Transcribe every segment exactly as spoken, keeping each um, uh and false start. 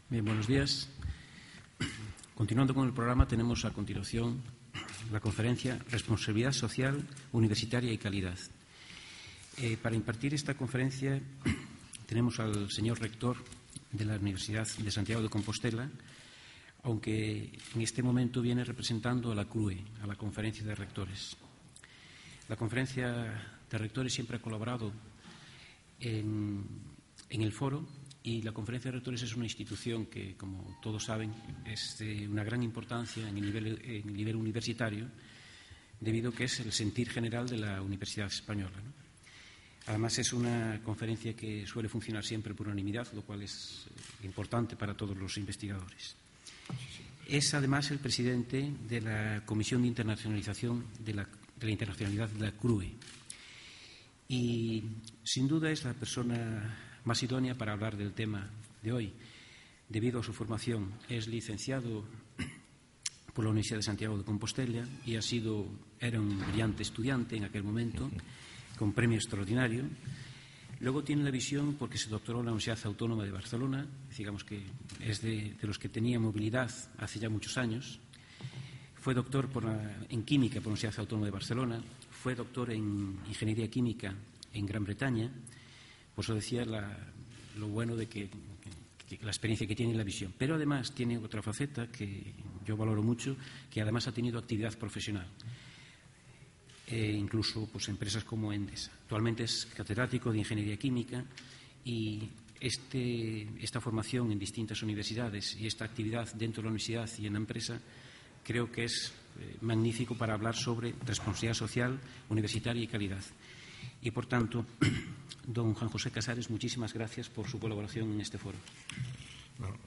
Bien, buenos días. Continuando con el programa, tenemos a continuación la conferencia Responsabilidad Social, Universitaria y Calidad. Eh, para impartir esta conferencia tenemos al señor rector de la Universidad de Santiago de Compostela, aunque en este momento viene representando a la C R U E, a la Conferencia de Rectores. La Conferencia de Rectores siempre ha colaborado en, en el foro, y la Conferencia de Rectores es una institución que, como todos saben, es de una gran importancia en el nivel, en el nivel universitario, debido a que es el sentir general de la Universidad Española, ¿no? Además, es una conferencia que suele funcionar siempre por unanimidad, lo cual es importante para todos los investigadores. Es, además, el presidente de la Comisión de Internacionalización de la, de la Internacionalidad de la C R U E. Y, sin duda, es la persona más idónea para hablar del tema de hoy, debido a su formación. Es licenciado por la Universidad de Santiago de Compostela y ha sido, era un brillante estudiante en aquel momento, con premio extraordinario. Luego tiene la visión porque se doctoró en la Universidad Autónoma de Barcelona, digamos que es de, de los que tenía movilidad hace ya muchos años. Fue doctor por la, en Química por la Universidad Autónoma de Barcelona, fue doctor en Ingeniería Química en Gran Bretaña. Por eso decía la, lo bueno de que, que, que la experiencia que tiene y la visión. Pero además tiene otra faceta que yo valoro mucho, que además ha tenido actividad profesional, e incluso pues, empresas como Endesa. Actualmente es catedrático de Ingeniería Química y este, esta formación en distintas universidades y esta actividad dentro de la universidad y en la empresa creo que es eh, magnífico para hablar sobre responsabilidad social, universitaria y calidad. Y, por tanto, don Juan José Casares, muchísimas gracias por su colaboración en este foro. Bueno,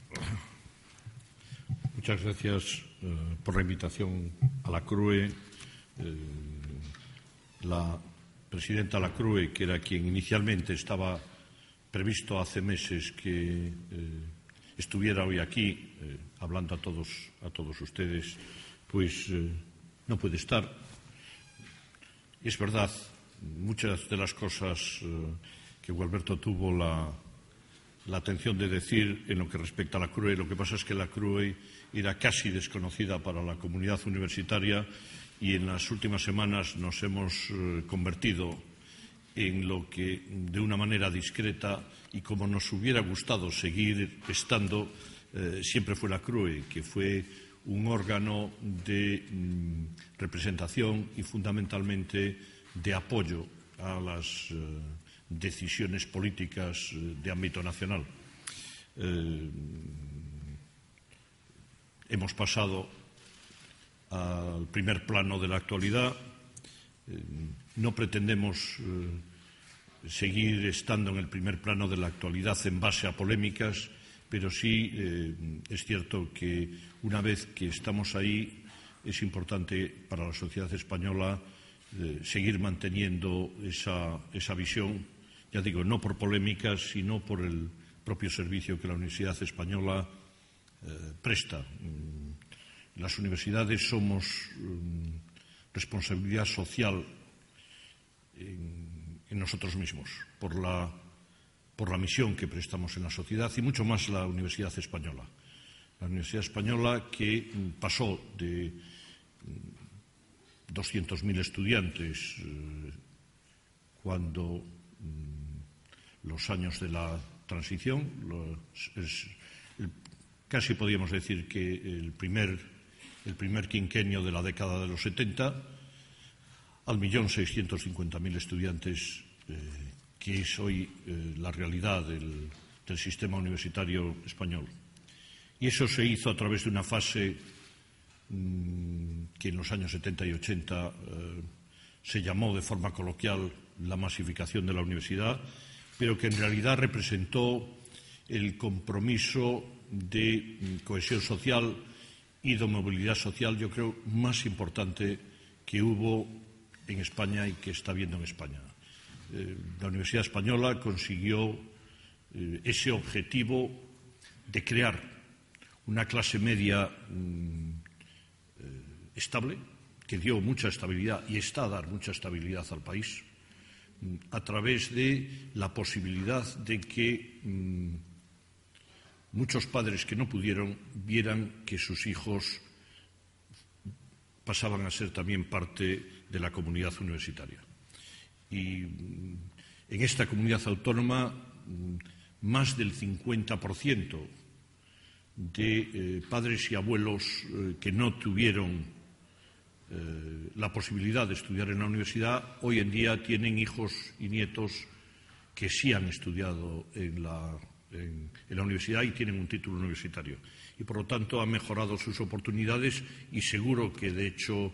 muchas gracias eh, por la invitación a la C R U E. Eh, la presidenta de la C R U E, que era quien inicialmente estaba previsto hace meses que eh, estuviera hoy aquí eh, hablando a todos, a todos ustedes, pues eh, no puede estar. Es verdad, muchas de las cosas eh, que Gualberto tuvo la, la atención de decir en lo que respecta a la C R U E, lo que pasa es que la C R U E era casi desconocida para la comunidad universitaria y en las últimas semanas nos hemos eh, convertido en lo que de una manera discreta y como nos hubiera gustado seguir estando, eh, siempre fue la C R U E, que fue un órgano de mm, representación y fundamentalmente de apoyo a las eh, decisiones políticas eh, de ámbito nacional. Eh, hemos pasado al primer plano de la actualidad. Eh, no pretendemos eh, seguir estando en el primer plano de la actualidad en base a polémicas, pero sí eh, es cierto que una vez que estamos ahí es importante para la sociedad española Eh, seguir manteniendo esa, esa visión, ya digo, no por polémicas, sino por el propio servicio que la Universidad Española eh, presta. Las universidades somos um, responsabilidad social en, en nosotros mismos, por la, por la misión que prestamos en la sociedad y mucho más la Universidad Española. La Universidad Española que um, pasó de um, doscientos mil estudiantes eh, cuando mm, los años de la transición, los, es, el, casi podríamos decir que el primer, el primer quinquenio de la década de los setenta, al millón seiscientos cincuenta mil estudiantes, eh, que es hoy eh, la realidad del, del sistema universitario español. Y eso se hizo a través de una fase que en los años setenta y ochenta eh, se llamó de forma coloquial la masificación de la universidad, pero que en realidad representó el compromiso de cohesión social y de movilidad social, yo creo, más importante que hubo en España y que está habiendo en España. Eh, la Universidad Española consiguió eh, ese objetivo de crear una clase media mmm, estable, que dio mucha estabilidad y está a dar mucha estabilidad al país, a través de la posibilidad de que mmm, muchos padres que no pudieron vieran que sus hijos pasaban a ser también parte de la comunidad universitaria. Y en esta comunidad autónoma, más del cincuenta por ciento de eh, padres y abuelos eh, que no tuvieron eh, la posibilidad de estudiar en la universidad, hoy en día tienen hijos y nietos que sí han estudiado en la, en, en la universidad y tienen un título universitario. Y, por lo tanto, han mejorado sus oportunidades y seguro que, de hecho,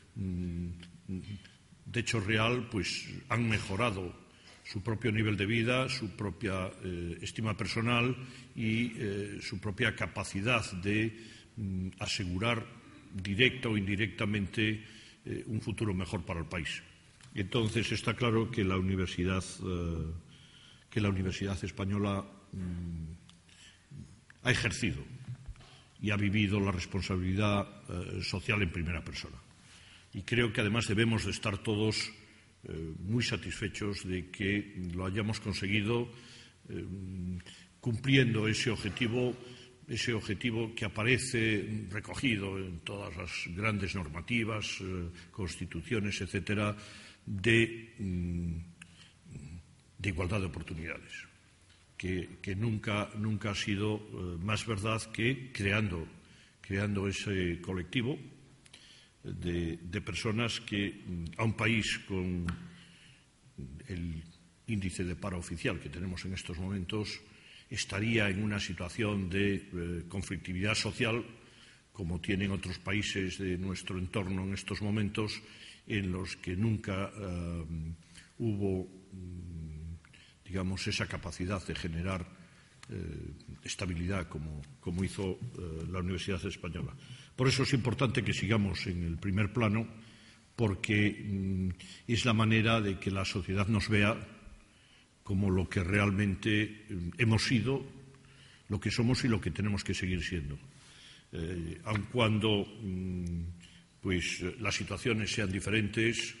de hecho real, pues han mejorado su propio nivel de vida, su propia eh, estima personal y eh, su propia capacidad de mm, asegurar directa o indirectamente eh, un futuro mejor para el país. Y entonces está claro que la universidad, eh, que la Universidad Española mm, ha ejercido y ha vivido la responsabilidad eh, social en primera persona. Y creo que además debemos de estar todos eh, muy satisfechos de que lo hayamos conseguido eh, cumpliendo ese objetivo, ese objetivo que aparece recogido en todas las grandes normativas, eh, constituciones, etcétera, de, de igualdad de oportunidades. Que, que nunca, nunca ha sido eh, más verdad que creando, creando ese colectivo de, de personas que a un país con el índice de paro oficial que tenemos en estos momentos estaría en una situación de eh, conflictividad social como tienen otros países de nuestro entorno en estos momentos en los que nunca eh, hubo digamos, esa capacidad de generar eh, estabilidad como, como hizo eh, la Universidad Española. Por eso es importante que sigamos en el primer plano, porque mm, es la manera de que la sociedad nos vea como lo que realmente eh, hemos sido, lo que somos y lo que tenemos que seguir siendo. Eh, aun cuando mm, pues, las situaciones sean diferentes,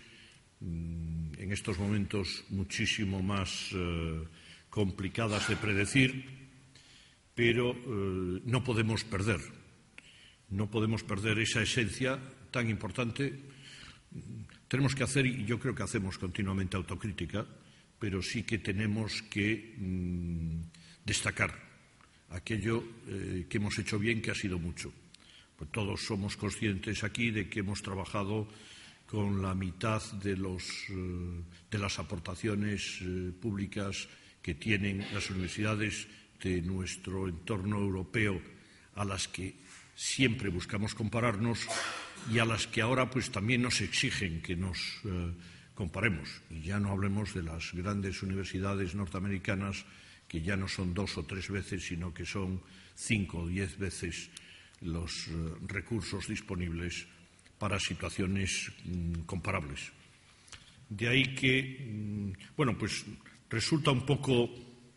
en estos momentos muchísimo más eh, complicadas de predecir, pero eh, no podemos perder, no podemos perder esa esencia tan importante. Tenemos que hacer, y yo creo que hacemos continuamente autocrítica, pero sí que tenemos que mm, destacar aquello eh, que hemos hecho bien, que ha sido mucho. Pues todos somos conscientes aquí de que hemos trabajado con la mitad de, los, de las aportaciones eh, públicas que tienen las universidades de nuestro entorno europeo, a las que siempre buscamos compararnos y a las que ahora pues también nos exigen que nos eh, comparemos. Y ya no hablemos de las grandes universidades norteamericanas, que ya no son dos o tres veces, sino que son cinco o diez veces los eh, recursos disponibles para situaciones mmm, comparables. De ahí que, mmm, bueno, pues resulta un poco,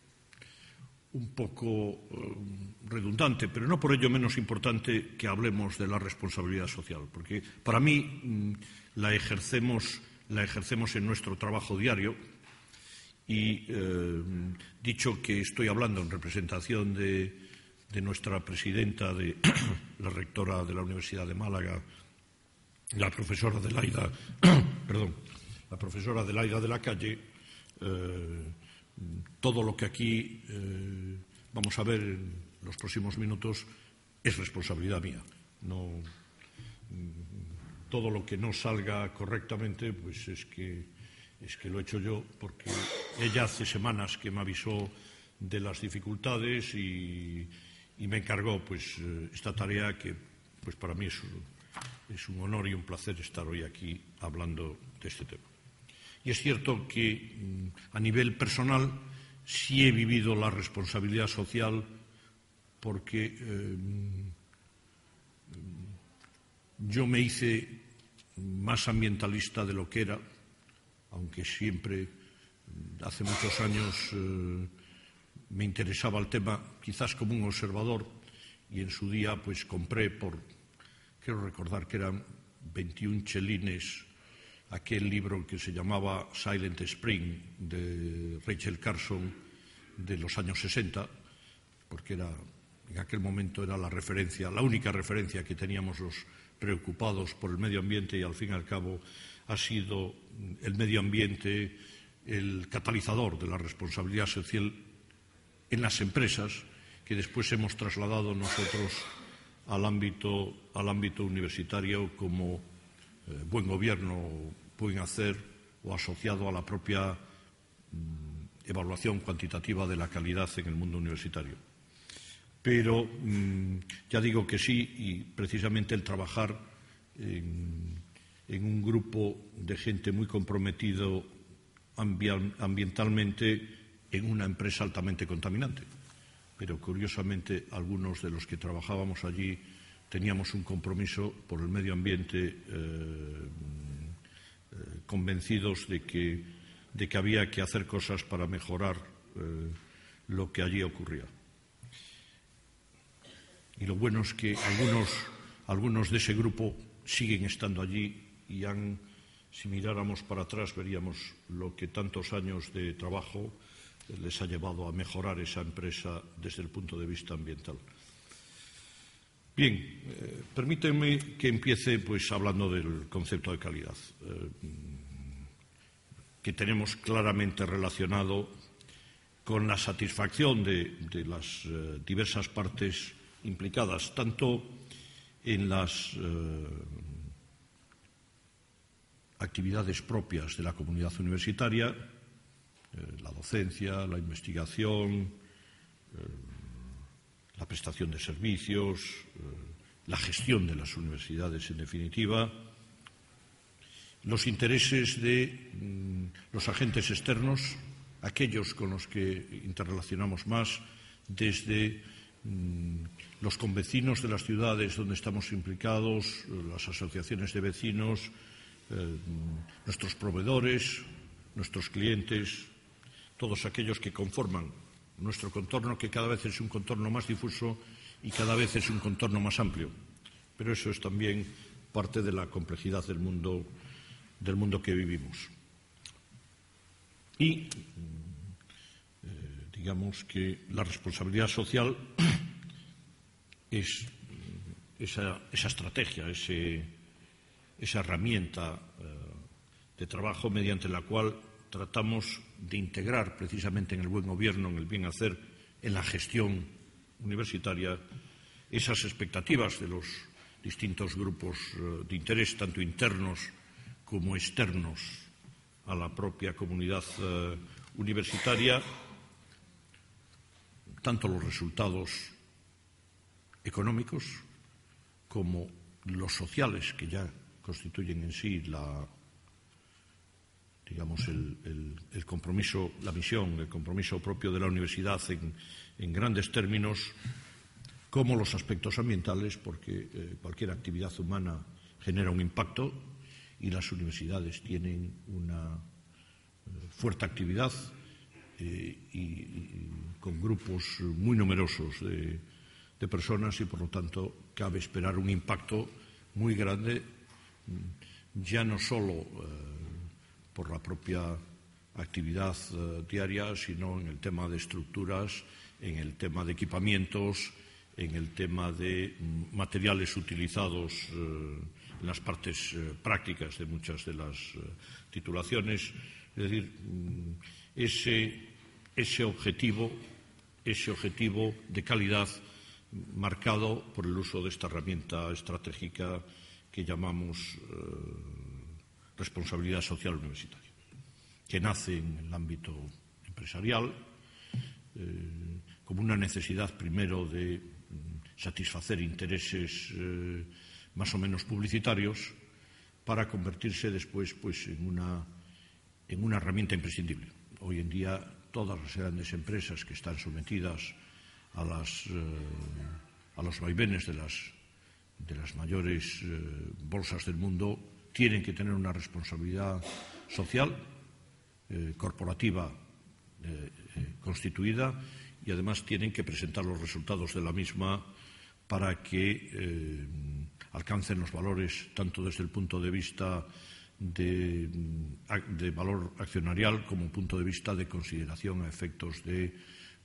un poco eh, redundante, pero no por ello menos importante que hablemos de la responsabilidad social, porque para mí mmm, la ejercemos, la ejercemos en nuestro trabajo diario y, eh, dicho que estoy hablando en representación de, de nuestra presidenta, de la rectora de la Universidad de Málaga, la profesora Adelaida, perdón, la profesora Adelaida de la Calle, eh, todo lo que aquí eh, vamos a ver en los próximos minutos es responsabilidad mía. No, todo lo que no salga correctamente, pues es que, es que lo he hecho yo, porque ella hace semanas que me avisó de las dificultades y, y me encargó pues esta tarea que pues para mí es un Es un honor y un placer estar hoy aquí hablando de este tema. Y es cierto que a nivel personal sí he vivido la responsabilidad social porque eh, yo me hice más ambientalista de lo que era, aunque siempre, hace muchos años, eh, me interesaba el tema quizás como un observador y en su día pues compré por... Quiero recordar que eran veintiún chelines aquel libro que se llamaba Silent Spring de Rachel Carson de los años sesenta, porque era en aquel momento era la referencia, la única referencia que teníamos los preocupados por el medio ambiente, y al fin y al cabo ha sido el medio ambiente el catalizador de la responsabilidad social en las empresas, que después hemos trasladado nosotros al ámbito, al ámbito universitario como eh, buen gobierno, buen hacer, o asociado a la propia mm, evaluación cuantitativa de la calidad en el mundo universitario. Pero mmm, ya digo que sí, y precisamente el trabajar en, en un grupo de gente muy comprometido ambientalmente en una empresa altamente contaminante. Pero curiosamente algunos de los que trabajábamos allí teníamos un compromiso por el medio ambiente, eh, eh, convencidos de que, de que había que hacer cosas para mejorar eh, lo que allí ocurría. Y lo bueno es que algunos, algunos de ese grupo siguen estando allí y han, si miráramos para atrás, veríamos lo que tantos años de trabajo les ha llevado a mejorar esa empresa desde el punto de vista ambiental. Bien, eh, permítanme que empiece pues hablando del concepto de calidad, eh, que tenemos claramente relacionado con la satisfacción de, de las eh, diversas partes implicadas, tanto en las eh, actividades propias de la comunidad universitaria, eh, la docencia, la investigación, eh, la prestación de servicios, eh, la gestión de las universidades, en definitiva, los intereses de mm, los agentes externos, aquellos con los que interrelacionamos más, desde mm, los convecinos de las ciudades donde estamos implicados, las asociaciones de vecinos, eh, nuestros proveedores, nuestros clientes, todos aquellos que conforman nuestro contorno, que cada vez es un contorno más difuso y cada vez es un contorno más amplio. Pero eso es también parte de la complejidad del mundo, del mundo que vivimos. Y eh, digamos que la responsabilidad social es esa, esa estrategia, ese, esa herramienta eh, de trabajo mediante la cual tratamos de integrar precisamente en el buen gobierno, en el bien hacer, en la gestión universitaria, esas expectativas de los distintos grupos eh, de interés, tanto internos como externos a la propia comunidad eh, universitaria, tanto los resultados económicos como los sociales, que ya constituyen en sí la, digamos, el, el, el compromiso, la misión, el compromiso propio de la universidad en, en grandes términos, como los aspectos ambientales, porque eh, cualquier actividad humana genera un impacto y las universidades tienen una eh, fuerte actividad eh, y, y con grupos muy numerosos de, de personas y, por lo tanto, cabe esperar un impacto muy grande, ya no solo eh, por la propia actividad eh, diaria, sino en el tema de estructuras, en el tema de equipamientos, en el tema de materiales utilizados eh, en las partes eh, prácticas de muchas de las eh, titulaciones. Es decir, ese, ese objetivo, ese objetivo de calidad marcado por el uso de esta herramienta estratégica que llamamos eh, responsabilidad social universitaria, que nace en el ámbito empresarial eh, como una necesidad primero de satisfacer intereses eh, más o menos publicitarios para convertirse después pues, en, una, en una herramienta imprescindible. Hoy en día todas las grandes empresas que están sometidas a, las, eh, a los vaivenes de las, de las mayores eh, bolsas del mundo tienen que tener una responsabilidad social, eh, corporativa eh, eh, constituida, y además tienen que presentar los resultados de la misma para que eh, alcancen los valores tanto desde el punto de vista de, de valor accionarial como punto de vista de consideración a efectos de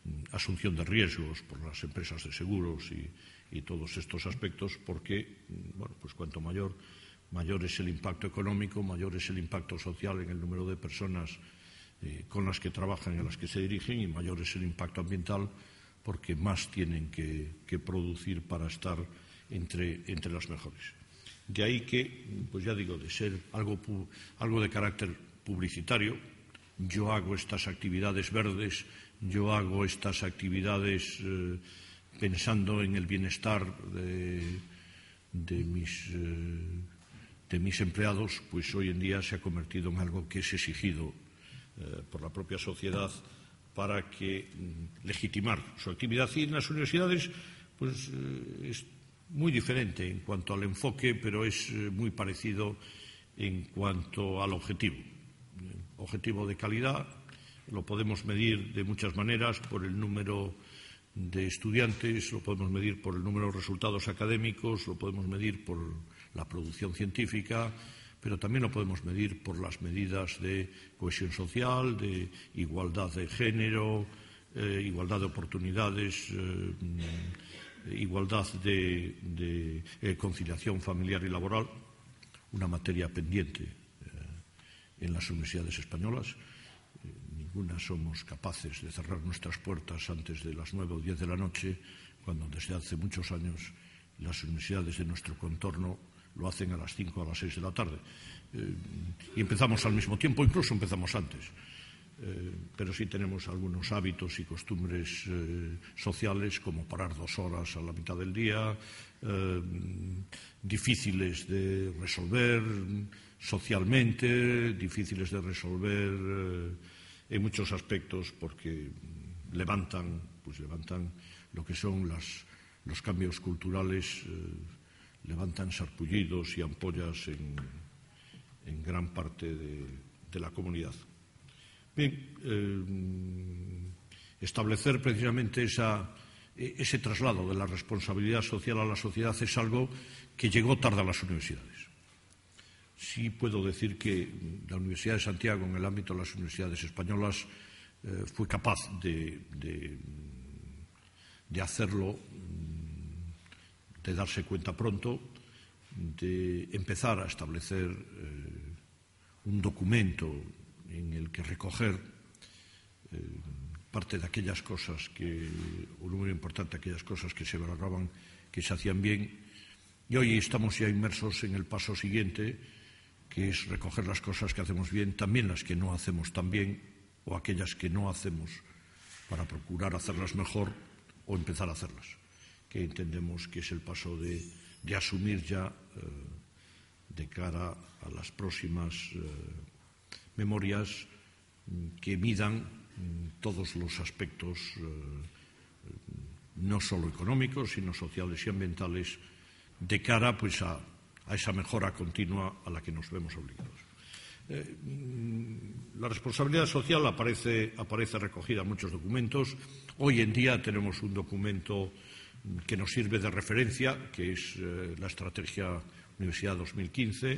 asunción de riesgos por las empresas de seguros y, y todos estos aspectos, porque bueno, pues cuanto mayor, mayor es el impacto económico, mayor es el impacto social en el número de personas eh, con las que trabajan y a las que se dirigen, y mayor es el impacto ambiental, porque más tienen que, que producir para estar entre, entre las mejores. De ahí que, pues ya digo, de ser algo, algo de carácter publicitario, yo hago estas actividades verdes, yo hago estas actividades eh, pensando en el bienestar de, de, mis, eh, de mis empleados, pues hoy en día se ha convertido en algo que es exigido eh, por la propia sociedad para que mm, legitimar su actividad. Y en las universidades pues eh, es muy diferente en cuanto al enfoque, pero es eh, muy parecido en cuanto al objetivo. Objetivo de calidad lo podemos medir de muchas maneras, por el número de estudiantes, lo podemos medir por el número de resultados académicos, lo podemos medir por la producción científica, pero también lo podemos medir por las medidas de cohesión social, de igualdad de género, eh, igualdad de oportunidades, eh, igualdad de, de eh, conciliación familiar y laboral, una materia pendiente eh, en las universidades españolas. Eh, ninguna somos capaces de cerrar nuestras puertas antes de las nueve o diez de la noche, cuando desde hace muchos años las universidades de nuestro contorno lo hacen a las cinco o a las seis de la tarde. Eh, y empezamos al mismo tiempo, incluso empezamos antes. Eh, pero sí tenemos algunos hábitos y costumbres eh, sociales, como parar dos horas a la mitad del día, eh, difíciles de resolver socialmente, difíciles de resolver eh, en muchos aspectos, porque levantan, pues levantan lo que son las, los cambios culturales, eh, levantan sarpullidos y ampollas en, en gran parte de, de la comunidad. Bien, eh, establecer precisamente esa, ese traslado de la responsabilidad social a la sociedad es algo que llegó tarde a las universidades. Sí puedo decir que la Universidad de Santiago, en el ámbito de las universidades españolas, eh, fue capaz de, de, de hacerlo, de darse cuenta pronto, de empezar a establecer eh, un documento en el que recoger eh, parte de aquellas cosas que, un número importante de aquellas cosas que se valoraban que se hacían bien, y hoy estamos ya inmersos en el paso siguiente, que es recoger las cosas que hacemos bien, también las que no hacemos tan bien, o aquellas que no hacemos, para procurar hacerlas mejor o empezar a hacerlas, que entendemos que es el paso de, de asumir ya eh, de cara a las próximas eh, memorias que midan todos los aspectos eh, no solo económicos, sino sociales y ambientales, de cara pues a, a esa mejora continua a la que nos vemos obligados. Eh, la responsabilidad social aparece, aparece recogida en muchos documentos. Hoy en día tenemos un documento que nos sirve de referencia, que es eh, la Estrategia Universidad dos mil quince.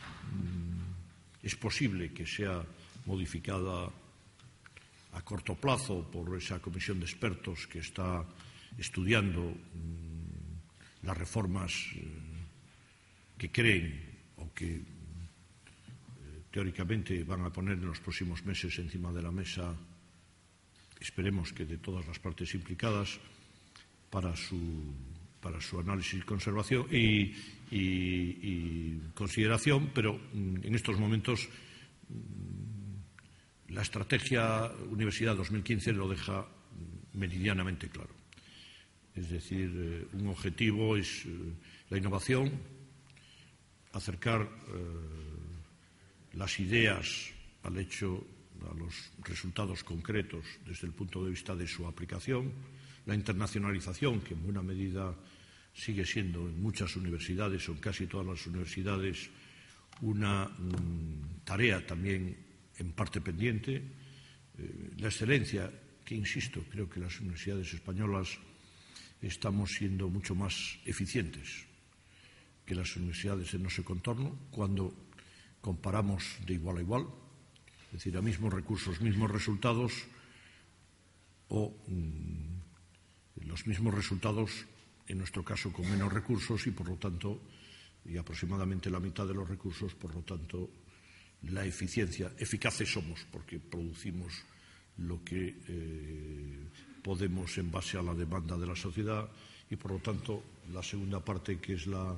Es posible que sea modificada a corto plazo por esa comisión de expertos que está estudiando mmm, las reformas eh, que creen o que eh, teóricamente van a poner en los próximos meses encima de la mesa, esperemos que de todas las partes implicadas, para su, para su análisis y conservación y, y, y consideración, pero mm, en estos momentos mm, la Estrategia Universidad dos mil quince lo deja meridianamente claro. Es decir, eh, un objetivo es eh, la innovación, acercar eh, las ideas al hecho, a los resultados concretos desde el punto de vista de su aplicación, la internacionalización, que en buena medida sigue siendo en muchas universidades o en casi todas las universidades una mm, tarea también en parte pendiente, eh, la excelencia, que insisto, creo que las universidades españolas estamos siendo mucho más eficientes que las universidades de nuestro contorno cuando comparamos de igual a igual, es decir, a mismos recursos, mismos resultados, o mmm, los mismos resultados, en nuestro caso con menos recursos y por lo tanto, y aproximadamente la mitad de los recursos, por lo tanto, la eficiencia, eficaces somos porque producimos lo que eh, podemos en base a la demanda de la sociedad y por lo tanto la segunda parte, que es la,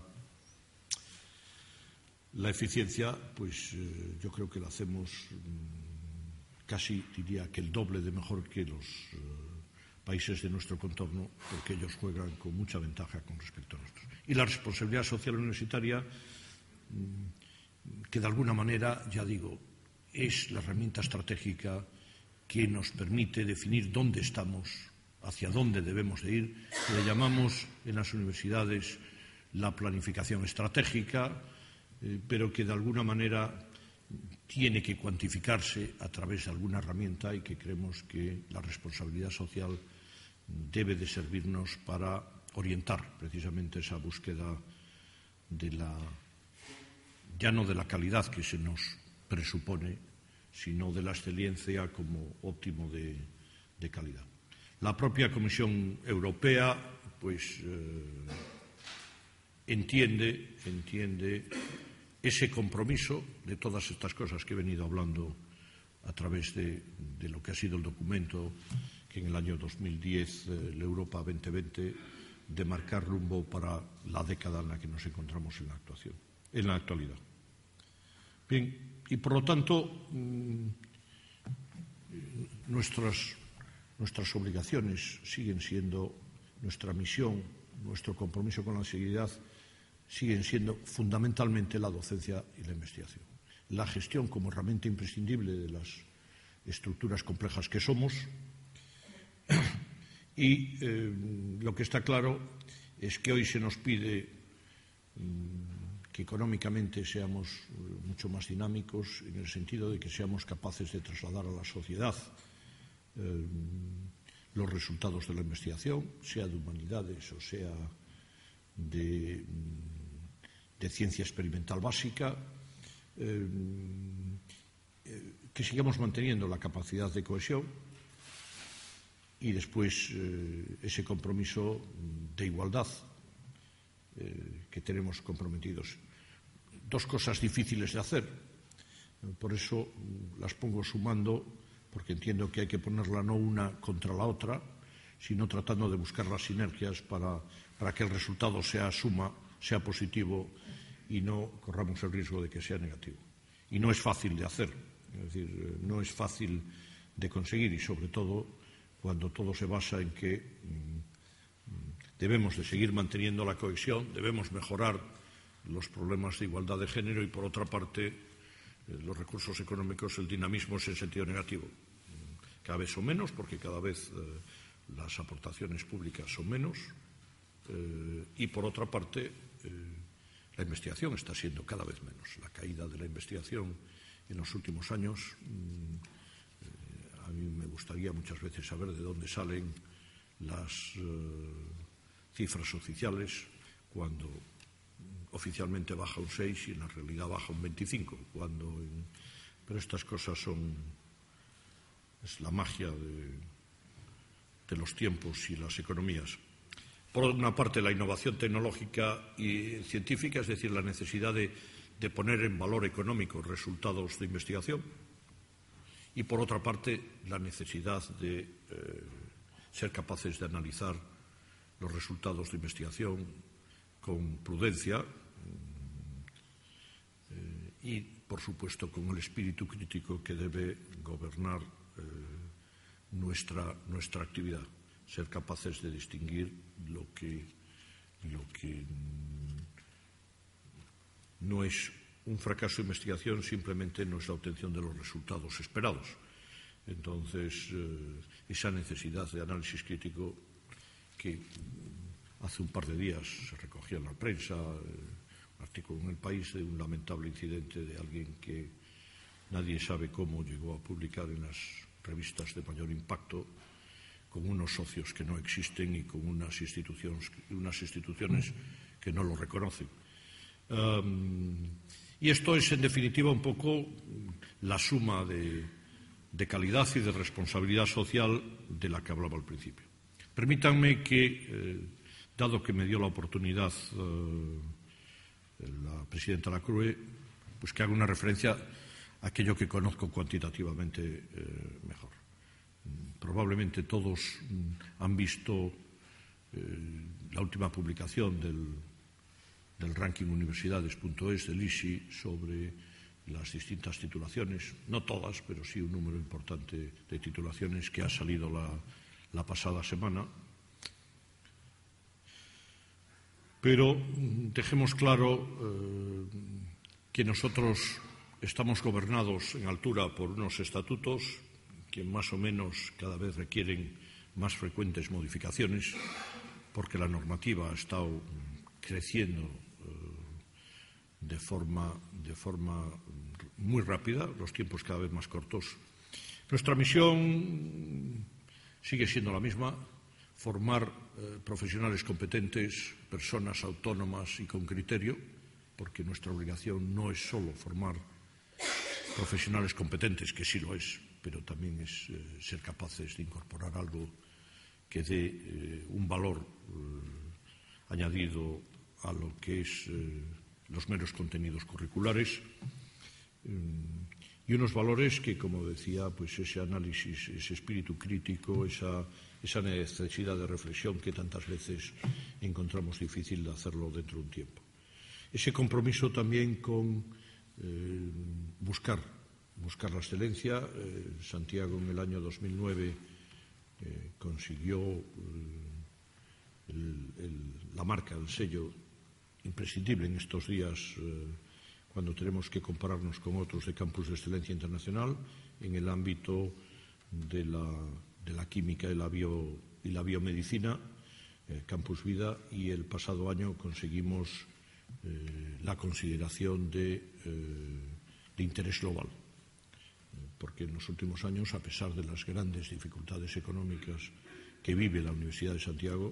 la eficiencia, pues eh, yo creo que la hacemos mmm, casi, diría que el doble de mejor que los eh, países de nuestro contorno, porque ellos juegan con mucha ventaja con respecto a nosotros. Y la responsabilidad social universitaria, mmm, que de alguna manera, ya digo, es la herramienta estratégica que nos permite definir dónde estamos, hacia dónde debemos de ir. Le llamamos en las universidades la planificación estratégica, eh, pero que de alguna manera tiene que cuantificarse a través de alguna herramienta y que creemos que la responsabilidad social debe de servirnos para orientar precisamente esa búsqueda de la, ya no de la calidad que se nos presupone, sino de la excelencia como óptimo de, de calidad. La propia Comisión Europea pues eh, entiende, entiende ese compromiso de todas estas cosas que he venido hablando a través de, de lo que ha sido el documento que en el año dos mil diez, eh, la Europa veinte veinte, de marcar rumbo para la década en la que nos encontramos en la actuación, en la actualidad. Bien, y por lo tanto, mmm, nuestras, nuestras obligaciones siguen siendo, nuestra misión, nuestro compromiso con la seguridad, siguen siendo fundamentalmente la docencia y la investigación. La gestión como herramienta imprescindible de las estructuras complejas que somos. Y eh, lo que está claro es que hoy se nos pide mmm, que económicamente seamos mucho más dinámicos, en el sentido de que seamos capaces de trasladar a la sociedad eh, los resultados de la investigación, sea de humanidades o sea de, de ciencia experimental básica, eh, que sigamos manteniendo la capacidad de cohesión y después eh, ese compromiso de igualdad eh, que tenemos comprometidos. Dos cosas difíciles de hacer, por eso las pongo sumando, porque entiendo que hay que ponerla no una contra la otra, sino tratando de buscar las sinergias para, para que el resultado sea suma, sea positivo y no corramos el riesgo de que sea negativo. Y no es fácil de hacer, es decir, no es fácil de conseguir y sobre todo cuando todo se basa en que mmm, debemos de seguir manteniendo la cohesión, debemos mejorar los problemas de igualdad de género y, por otra parte, eh, los recursos económicos, el dinamismo es en sentido negativo. Cada vez son menos porque cada vez eh, las aportaciones públicas son menos eh, y, por otra parte, eh, la investigación está siendo cada vez menos. La caída de la investigación en los últimos años mmm, a mí me gustaría muchas veces saber de dónde salen las eh, cifras oficiales cuando oficialmente baja un seis y en la realidad baja un veinticinco. Cuando en... Pero estas cosas son... es la magia de, de los tiempos y las economías. Por una parte, la innovación tecnológica y científica, es decir, la necesidad de, de poner en valor económico resultados de investigación. Y, por otra parte, la necesidad de eh, ser capaces de analizar los resultados de investigación con prudencia eh, y, por supuesto, con el espíritu crítico que debe gobernar eh, nuestra, nuestra actividad. Ser capaces de distinguir lo que, lo que no es un fracaso de investigación, simplemente no es la obtención de los resultados esperados. Entonces, eh, esa necesidad de análisis crítico que hace un par de días se recogía en la prensa, eh, un artículo en El País de un lamentable incidente de alguien que nadie sabe cómo llegó a publicar en las revistas de mayor impacto, con unos socios que no existen y con unas instituciones, unas instituciones que no lo reconocen. Um, Y esto es, en definitiva, un poco la suma de, de calidad y de responsabilidad social de la que hablaba al principio. Permítanme que, eh, dado que me dio la oportunidad eh, la presidenta Lacrue, pues que haga una referencia a aquello que conozco cuantitativamente eh, mejor. Probablemente todos han visto eh, la última publicación del, del ranking universidades punto es del I S I sobre las distintas titulaciones, no todas, pero sí un número importante de titulaciones que ha salido la, la pasada semana. Pero dejemos claro eh, que nosotros estamos gobernados en altura por unos estatutos que más o menos cada vez requieren más frecuentes modificaciones, porque la normativa ha estado creciendo eh, de forma, de forma muy rápida, los tiempos cada vez más cortos. Nuestra misión sigue siendo la misma: formar eh, profesionales competentes, personas autónomas y con criterio, porque nuestra obligación no es solo formar profesionales competentes, que sí lo es, pero también es eh, ser capaces de incorporar algo que dé eh, un valor eh, añadido a lo que es eh, los meros contenidos curriculares, y unos valores que, como decía, pues ese análisis, ese espíritu crítico, esa, esa necesidad de reflexión que tantas veces encontramos difícil de hacerlo dentro de un tiempo. Ese compromiso también con eh, buscar, buscar la excelencia. Eh, Santiago en el año dos mil nueve eh, consiguió eh, el, el, la marca, el sello imprescindible en estos días eh, cuando tenemos que compararnos con otros de campus de excelencia internacional en el ámbito de la, de la química y la, bio, y la biomedicina, eh, Campus Vida, y el pasado año conseguimos eh, la consideración de, eh, de interés global, eh, porque en los últimos años, a pesar de las grandes dificultades económicas que vive la Universidad de Santiago,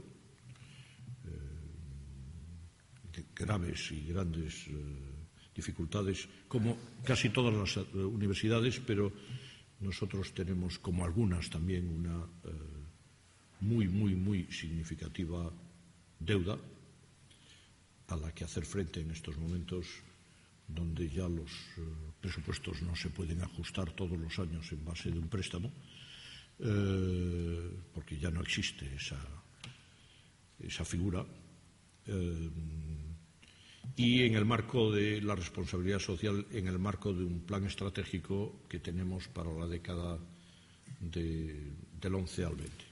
eh, graves y grandes eh, dificultades, como casi todas las uh, universidades, pero nosotros tenemos, como algunas también, una uh, muy, muy, muy significativa deuda a la que hacer frente en estos momentos, donde ya los uh, presupuestos no se pueden ajustar todos los años en base de un préstamo, uh, porque ya no existe esa, esa figura. Uh, y en el marco de la responsabilidad social, en el marco de un plan estratégico que tenemos para la década de, del once al veinte.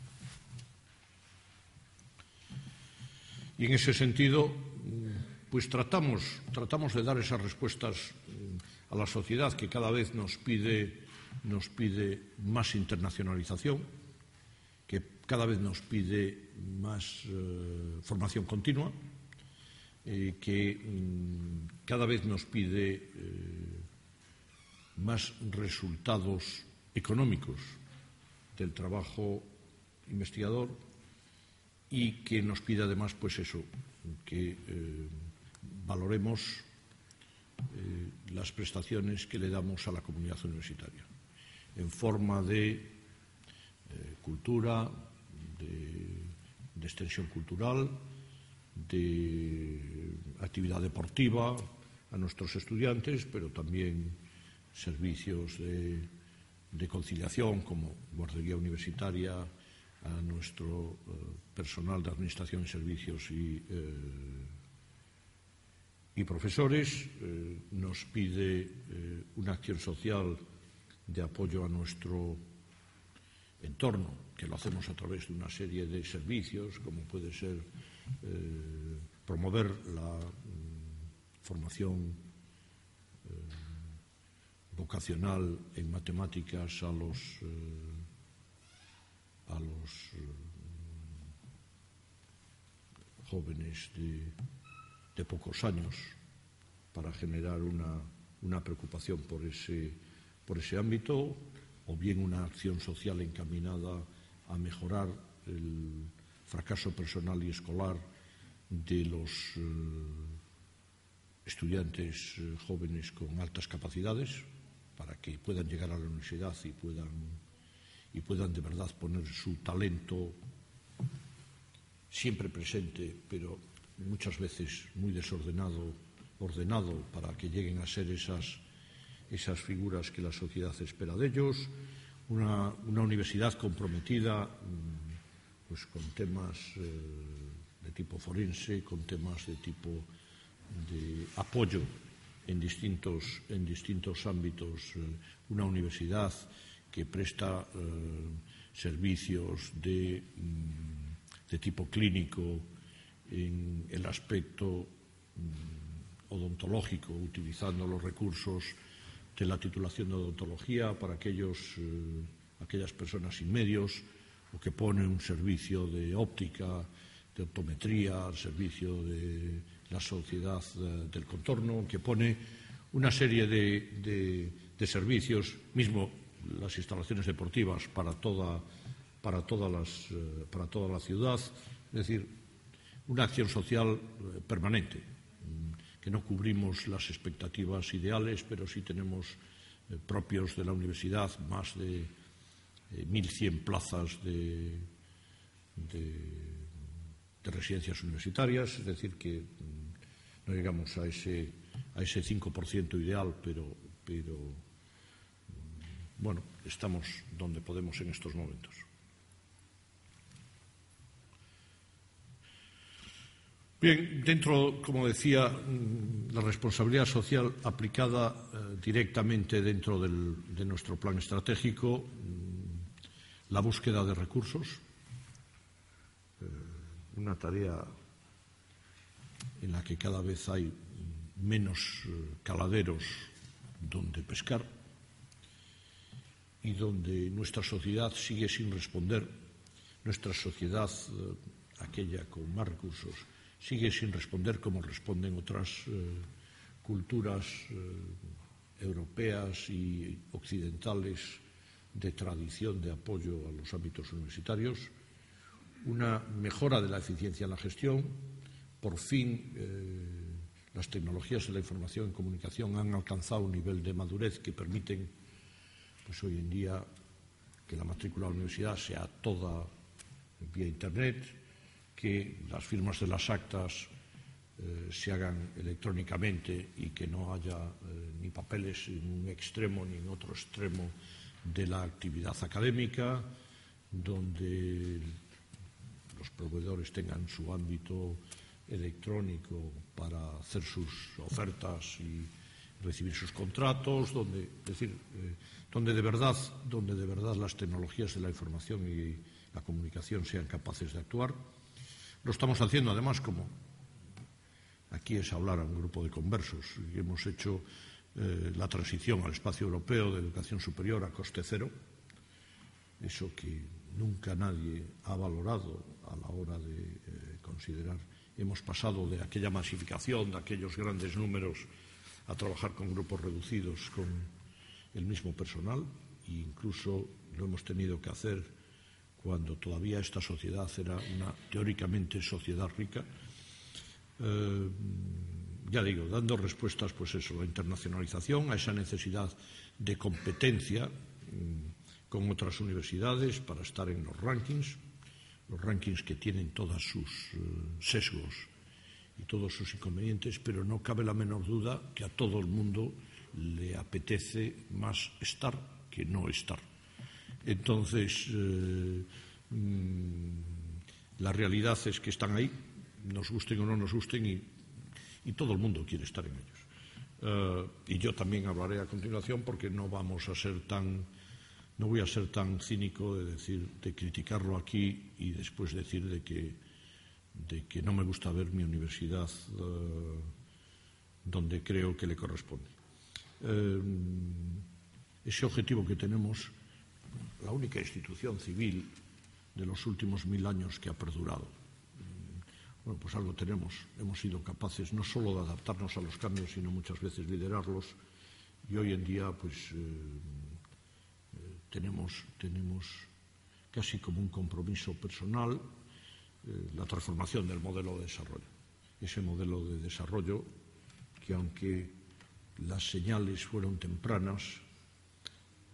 Y en ese sentido, pues tratamos, tratamos de dar esas respuestas a la sociedad que cada vez nos pide, nos pide más internacionalización, que cada vez nos pide más eh, formación continua, Eh, que mm, cada vez nos pide eh, más resultados económicos del trabajo investigador y que nos pide además, pues eso, que eh, valoremos eh, las prestaciones que le damos a la comunidad universitaria en forma de eh, cultura, de, de extensión cultural, de actividad deportiva a nuestros estudiantes, pero también servicios de, de conciliación como guardería universitaria a nuestro eh, personal de administración y servicios y, eh, y profesores. Eh, nos pide eh, una acción social de apoyo a nuestro entorno, que lo hacemos a través de una serie de servicios, como puede ser Eh, promover la mm, formación eh, vocacional en matemáticas a los eh, a los eh, jóvenes de, de pocos años, para generar una, una preocupación por ese, por ese ámbito, o bien una acción social encaminada a mejorar el fracaso personal y escolar de los eh, estudiantes eh, jóvenes con altas capacidades, para que puedan llegar a la universidad y puedan, y puedan de verdad poner su talento siempre presente, pero muchas veces muy desordenado, ordenado, para que lleguen a ser esas, esas figuras que la sociedad espera de ellos. Una, una universidad comprometida pues, con temas eh, de tipo forense, con temas de tipo de apoyo en distintos, en distintos ámbitos. Eh, una universidad que presta eh, servicios de, de tipo clínico en el aspecto mm, odontológico, utilizando los recursos de la titulación de odontología para aquellos, eh, aquellas personas sin medios, o que pone un servicio de óptica, de optometría, al servicio de la sociedad eh, del contorno, que pone una serie de, de, de servicios, mismo las instalaciones deportivas para toda, para, todas las, eh, para toda la ciudad, es decir, una acción social eh, permanente, que no cubrimos las expectativas ideales, pero sí tenemos eh, propios de la universidad más de eh, mil cien plazas de, de, de residencias universitarias, es decir, que mm, no llegamos a ese, a ese cinco por ciento ideal, pero, pero mm, bueno, estamos donde podemos en estos momentos. Bien, dentro, como decía, la responsabilidad social aplicada eh, directamente dentro del, de nuestro plan estratégico, la búsqueda de recursos, eh, una tarea en la que cada vez hay menos eh, caladeros donde pescar y donde nuestra sociedad sigue sin responder, nuestra sociedad, eh, aquella con más recursos, sigue sin responder como responden otras eh, culturas eh, europeas y occidentales de tradición de apoyo a los ámbitos universitarios, una mejora de la eficiencia en la gestión. Por fin, eh, las tecnologías de la información y comunicación han alcanzado un nivel de madurez que permiten, pues hoy en día, que la matrícula de la universidad sea toda vía Internet, que las firmas de las actas eh, se hagan electrónicamente y que no haya eh, ni papeles en un extremo ni en otro extremo de la actividad académica, donde los proveedores tengan su ámbito electrónico para hacer sus ofertas y recibir sus contratos, donde, es decir, eh, donde de verdad, donde de verdad las tecnologías de la información y la comunicación sean capaces de actuar. Lo estamos haciendo, además, como aquí es hablar a un grupo de conversos, y hemos hecho eh, la transición al espacio europeo de educación superior a coste cero, eso que nunca nadie ha valorado a la hora de eh, considerar. Hemos pasado de aquella masificación, de aquellos grandes números, a trabajar con grupos reducidos, con el mismo personal, e incluso lo hemos tenido que hacer cuando todavía esta sociedad era una teóricamente sociedad rica, eh, ya digo, dando respuestas, pues eso, a la internacionalización, a esa necesidad de competencia mm, con otras universidades para estar en los rankings, los rankings que tienen todos sus eh, sesgos y todos sus inconvenientes, pero no cabe la menor duda que a todo el mundo le apetece más estar que no estar. Entonces, eh, mmm, la realidad es que están ahí, nos gusten o no nos gusten, y, y todo el mundo quiere estar en ellos. Uh, y yo también hablaré a continuación, porque no vamos a ser tan, no voy a ser tan cínico de decir, de criticarlo aquí y después decir de que, de que no me gusta ver mi universidad uh, donde creo que le corresponde. Uh, ese objetivo que tenemos, la única institución civil de los últimos mil años que ha perdurado. Bueno, pues algo tenemos. Hemos sido capaces no solo de adaptarnos a los cambios, sino muchas veces liderarlos. Y hoy en día, pues, eh, eh, tenemos, tenemos casi como un compromiso personal eh, la transformación del modelo de desarrollo. Ese modelo de desarrollo que, aunque las señales fueron tempranas,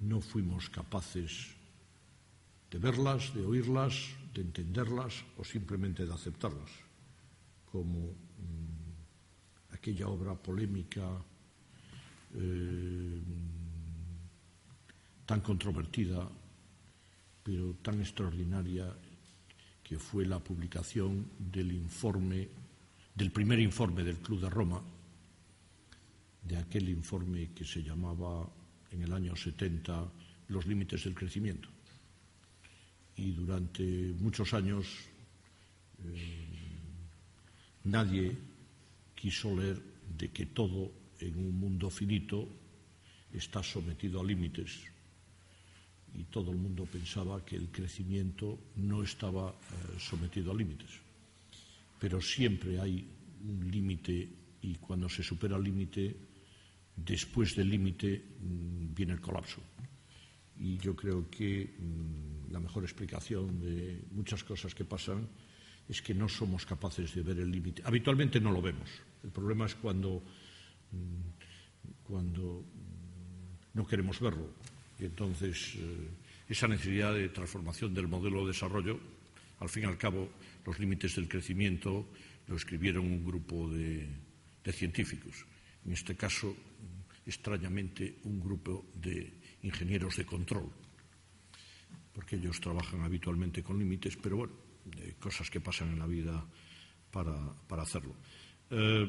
no fuimos capaces de verlas, de oírlas, de entenderlas o simplemente de aceptarlas, como mmm, aquella obra polémica eh, tan controvertida, pero tan extraordinaria, que fue la publicación del informe, del primer informe del Club de Roma, de aquel informe que se llamaba en el año setenta Los límites del crecimiento. Y durante muchos años eh, nadie quiso leer de que todo en un mundo finito está sometido a límites, y todo el mundo pensaba que el crecimiento no estaba eh, sometido a límites. Pero siempre hay un límite, y cuando se supera el límite, después del límite mmm, viene el colapso. Y yo creo que mmm, la mejor explicación de muchas cosas que pasan es que no somos capaces de ver el límite. Habitualmente no lo vemos. El problema es cuando, mmm, cuando mmm, no queremos verlo. Y entonces eh, esa necesidad de transformación del modelo de desarrollo, al fin y al cabo, los límites del crecimiento lo escribieron un grupo de, de científicos. En este caso, extrañamente, un grupo de ingenieros de control, porque ellos trabajan habitualmente con límites, pero bueno, eh, cosas que pasan en la vida para, para hacerlo. Eh,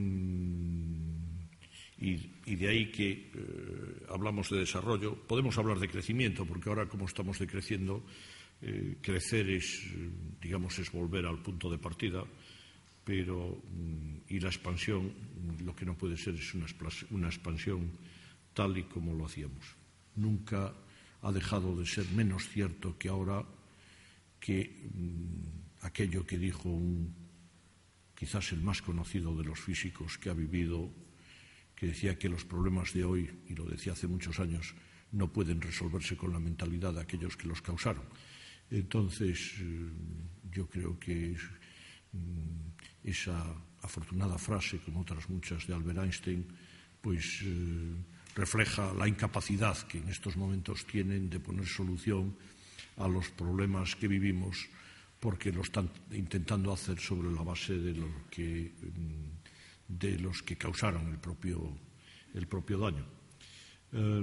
y, y de ahí que eh, hablamos de desarrollo. Podemos hablar de crecimiento, porque ahora, como estamos decreciendo, eh, crecer es, digamos, es volver al punto de partida. Pero, y la expansión, lo que no puede ser es una, una expansión tal y como lo hacíamos. Nunca ha dejado de ser menos cierto que ahora que mmm, aquello que dijo un, quizás el más conocido de los físicos que ha vivido, que decía que los problemas de hoy, y lo decía hace muchos años, no pueden resolverse con la mentalidad de aquellos que los causaron. Entonces, eh, yo creo que esa afortunada frase, como otras muchas de Albert Einstein, pues eh, refleja la incapacidad que en estos momentos tienen de poner solución a los problemas que vivimos, porque lo están intentando hacer sobre la base de, lo que, de los que causaron el propio, el propio daño. Eh,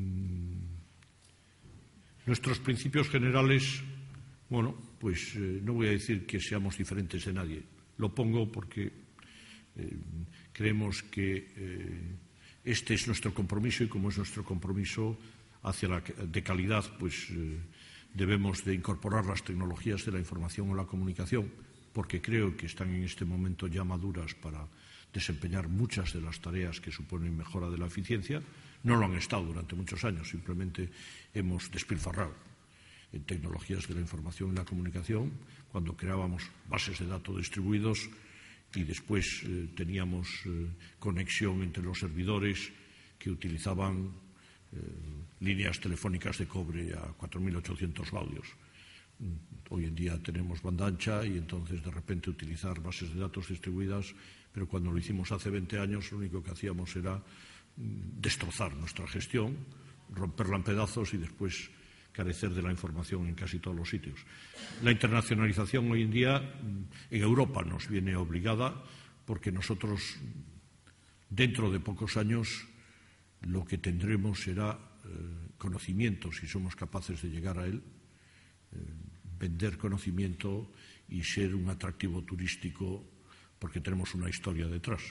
nuestros principios generales, bueno, pues eh, no voy a decir que seamos diferentes de nadie. Lo pongo porque eh, creemos que eh, este es nuestro compromiso, y como es nuestro compromiso hacia la de calidad, pues eh, debemos de incorporar las tecnologías de la información o la comunicación, porque creo que están en este momento ya maduras para desempeñar muchas de las tareas que suponen mejora de la eficiencia. No lo han estado durante muchos años, simplemente hemos despilfarrado en tecnologías de la información y la comunicación, cuando creábamos bases de datos distribuidos y después eh, teníamos eh, conexión entre los servidores que utilizaban eh, líneas telefónicas de cobre a cuatro mil ochocientos baudios. Hoy en día tenemos banda ancha y entonces de repente utilizar bases de datos distribuidas, pero cuando lo hicimos hace veinte años lo único que hacíamos era mm, destrozar nuestra gestión, romperla en pedazos y después carecer de la información en casi todos los sitios. La internacionalización hoy en día en Europa nos viene obligada, porque nosotros dentro de pocos años lo que tendremos será eh, conocimiento, si somos capaces de llegar a él, eh, vender conocimiento y ser un atractivo turístico, porque tenemos una historia detrás.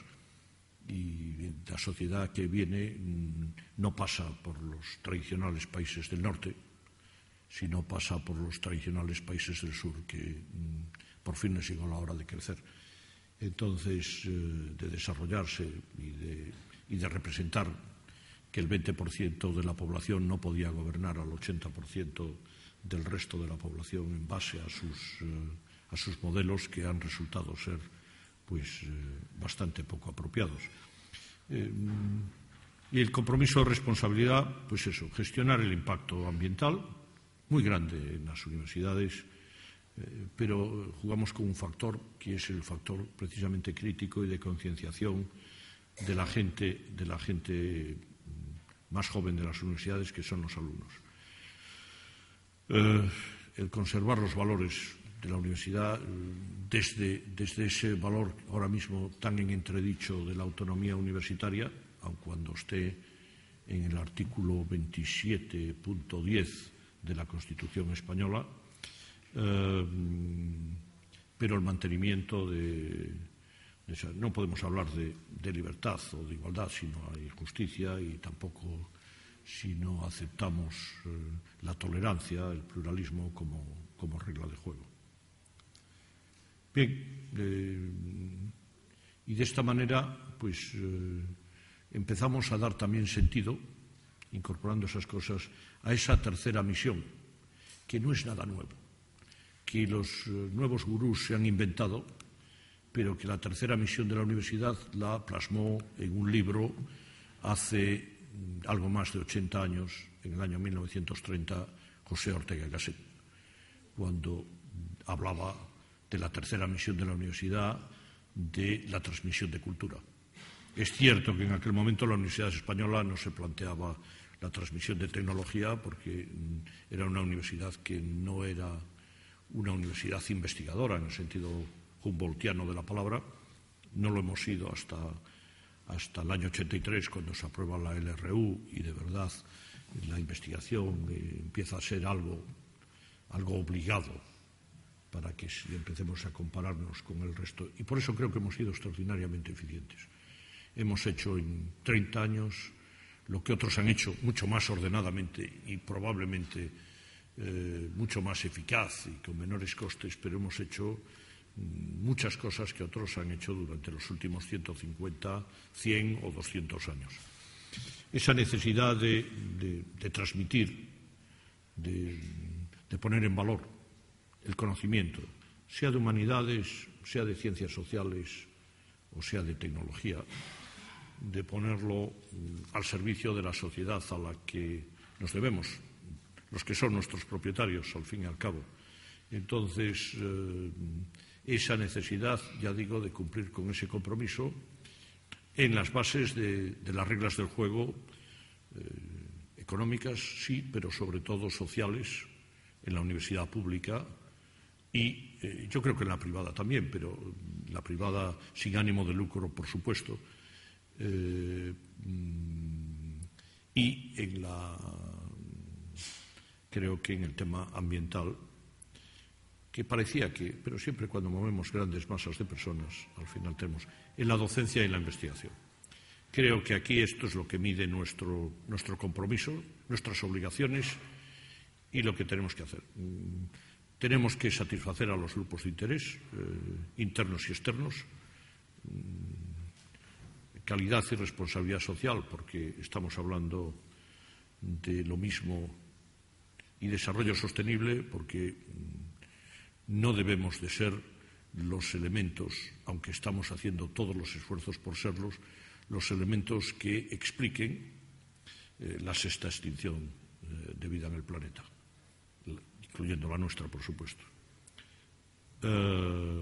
Y la sociedad que viene mm, no pasa por los tradicionales países del norte, sino pasa por los tradicionales países del sur, que mmm, por fin les llegó la hora de crecer. Entonces, eh, de desarrollarse y de, y de representar que el veinte por ciento de la población no podía gobernar al ochenta por ciento del resto de la población en base a sus, eh, a sus modelos, que han resultado ser pues, eh, bastante poco apropiados. Eh, y el compromiso de responsabilidad, pues eso, gestionar el impacto ambiental, muy grande en las universidades, eh, pero jugamos con un factor que es el factor precisamente crítico y de concienciación de la gente, de la gente más joven de las universidades, que son los alumnos. Eh, el conservar los valores de la universidad, desde, desde ese valor ahora mismo tan en entredicho de la autonomía universitaria, aun cuando esté en el artículo veintisiete punto diez de la Constitución española, eh, pero el mantenimiento de, de esa, no podemos hablar de, de libertad o de igualdad si no hay justicia, y tampoco si no aceptamos eh, la tolerancia, el pluralismo como, como regla de juego. Bien, eh, y de esta manera, pues eh, empezamos a dar también sentido, incorporando esas cosas, a esa tercera misión, que no es nada nuevo, que los eh, nuevos gurús se han inventado, pero que la tercera misión de la universidad la plasmó en un libro hace algo más de ochenta años, en el año mil novecientos treinta, José Ortega y Gasset, cuando hablaba de la tercera misión de la universidad, de la transmisión de cultura. Es cierto que en aquel momento la Universidad Española no se planteaba la transmisión de tecnología, porque era una universidad que no era una universidad investigadora en el sentido humboldtiano de la palabra. No lo hemos sido hasta, hasta el año ochenta y tres, cuando se aprueba la L R U y de verdad la investigación eh, empieza a ser algo, algo obligado para que empecemos a compararnos con el resto. Y por eso creo que hemos sido extraordinariamente eficientes. Hemos hecho en treinta años lo que otros han hecho mucho más ordenadamente y probablemente eh, mucho más eficaz y con menores costes, pero hemos hecho muchas cosas que otros han hecho durante los últimos ciento cincuenta, cien o doscientos años. Esa necesidad de, de, de transmitir, de, de poner en valor el conocimiento, sea de humanidades, sea de ciencias sociales o sea de tecnología, de ponerlo al servicio de la sociedad a la que nos debemos, los que son nuestros propietarios, al fin y al cabo. Entonces, eh, esa necesidad, ya digo, de cumplir con ese compromiso en las bases de, de las reglas del juego, eh, económicas, sí, pero sobre todo sociales, en la universidad pública y eh, yo creo que en la privada también, pero la privada sin ánimo de lucro, por supuesto, eh, y en la, creo que en el tema ambiental, que parecía que, pero siempre cuando movemos grandes masas de personas, al final tenemos en la docencia y en la investigación. Creo que aquí esto es lo que mide nuestro, nuestro compromiso, nuestras obligaciones y lo que tenemos que hacer. Tenemos que satisfacer a los grupos de interés, eh, internos y externos, calidad y responsabilidad social, porque estamos hablando de lo mismo, y desarrollo sostenible, porque no debemos de ser los elementos, aunque estamos haciendo todos los esfuerzos por serlos, los elementos que expliquen eh, la sexta extinción eh, de vida en el planeta, incluyendo la nuestra, por supuesto. Eh,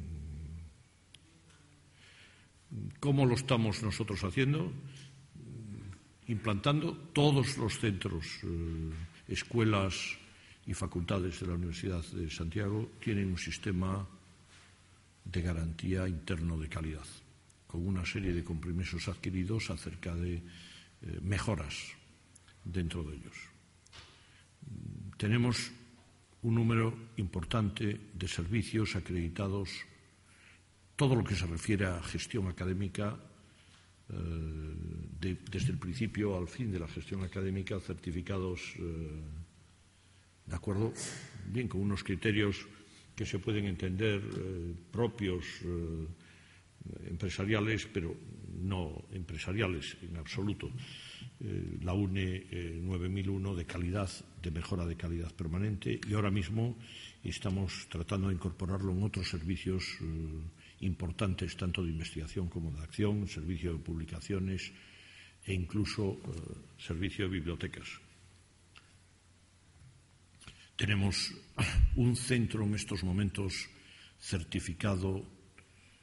¿Cómo lo estamos nosotros haciendo? Implantando todos los centros, eh, escuelas y facultades de la Universidad de Santiago tienen un sistema de garantía interno de calidad, con una serie de compromisos adquiridos acerca de eh, mejoras dentro de ellos. Tenemos un número importante de servicios acreditados, todo lo que se refiere a gestión académica, eh, de, desde el principio al fin de la gestión académica, certificados eh, de acuerdo, bien, con unos criterios que se pueden entender eh, propios, eh, empresariales, pero no empresariales en absoluto. Eh, la U N E eh, nueve mil uno de calidad, de mejora de calidad permanente, y ahora mismo estamos tratando de incorporarlo en otros servicios eh, importantes, tanto de investigación como de acción, servicio de publicaciones e incluso eh, servicio de bibliotecas. Tenemos un centro en estos momentos certificado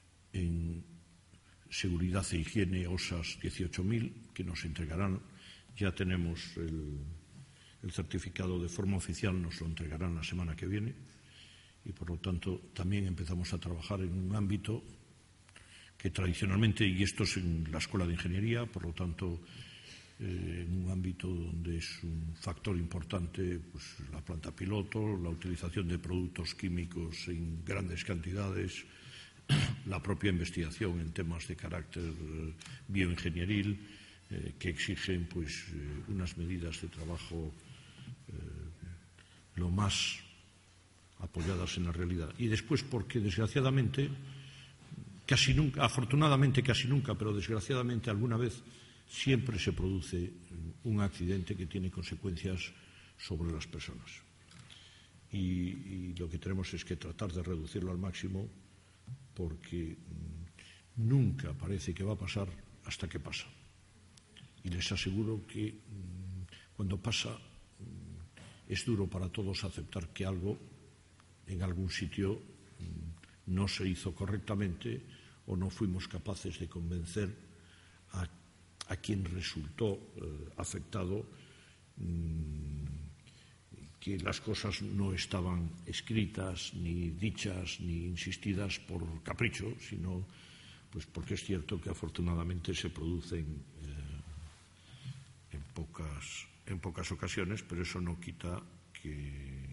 en seguridad e higiene O S A S dieciocho mil, que nos entregarán Ya tenemos el, el certificado de forma oficial, nos lo entregarán la semana que viene y, por lo tanto, también empezamos a trabajar en un ámbito que tradicionalmente, y esto es en la Escuela de Ingeniería, por lo tanto, eh, en un ámbito donde es un factor importante pues, la planta piloto, la utilización de productos químicos en grandes cantidades, la propia investigación en temas de carácter eh, bioingenieril, eh, que exigen pues, eh, unas medidas de trabajo eh, lo más apoyadas en la realidad. Y después porque, desgraciadamente, casi nunca, afortunadamente casi nunca, pero desgraciadamente alguna vez siempre se produce un accidente que tiene consecuencias sobre las personas. Y, y lo que tenemos es que tratar de reducirlo al máximo, porque mmm, nunca parece que va a pasar hasta que pasa. Y les aseguro que mmm, cuando pasa mmm, es duro para todos aceptar que algo en algún sitio mmm, no se hizo correctamente o no fuimos capaces de convencer a, a quien resultó eh, afectado mmm, que las cosas no estaban escritas, ni dichas, ni insistidas por capricho, sino pues porque es cierto que afortunadamente se producen eh, en, pocas, en pocas ocasiones, pero eso no quita que,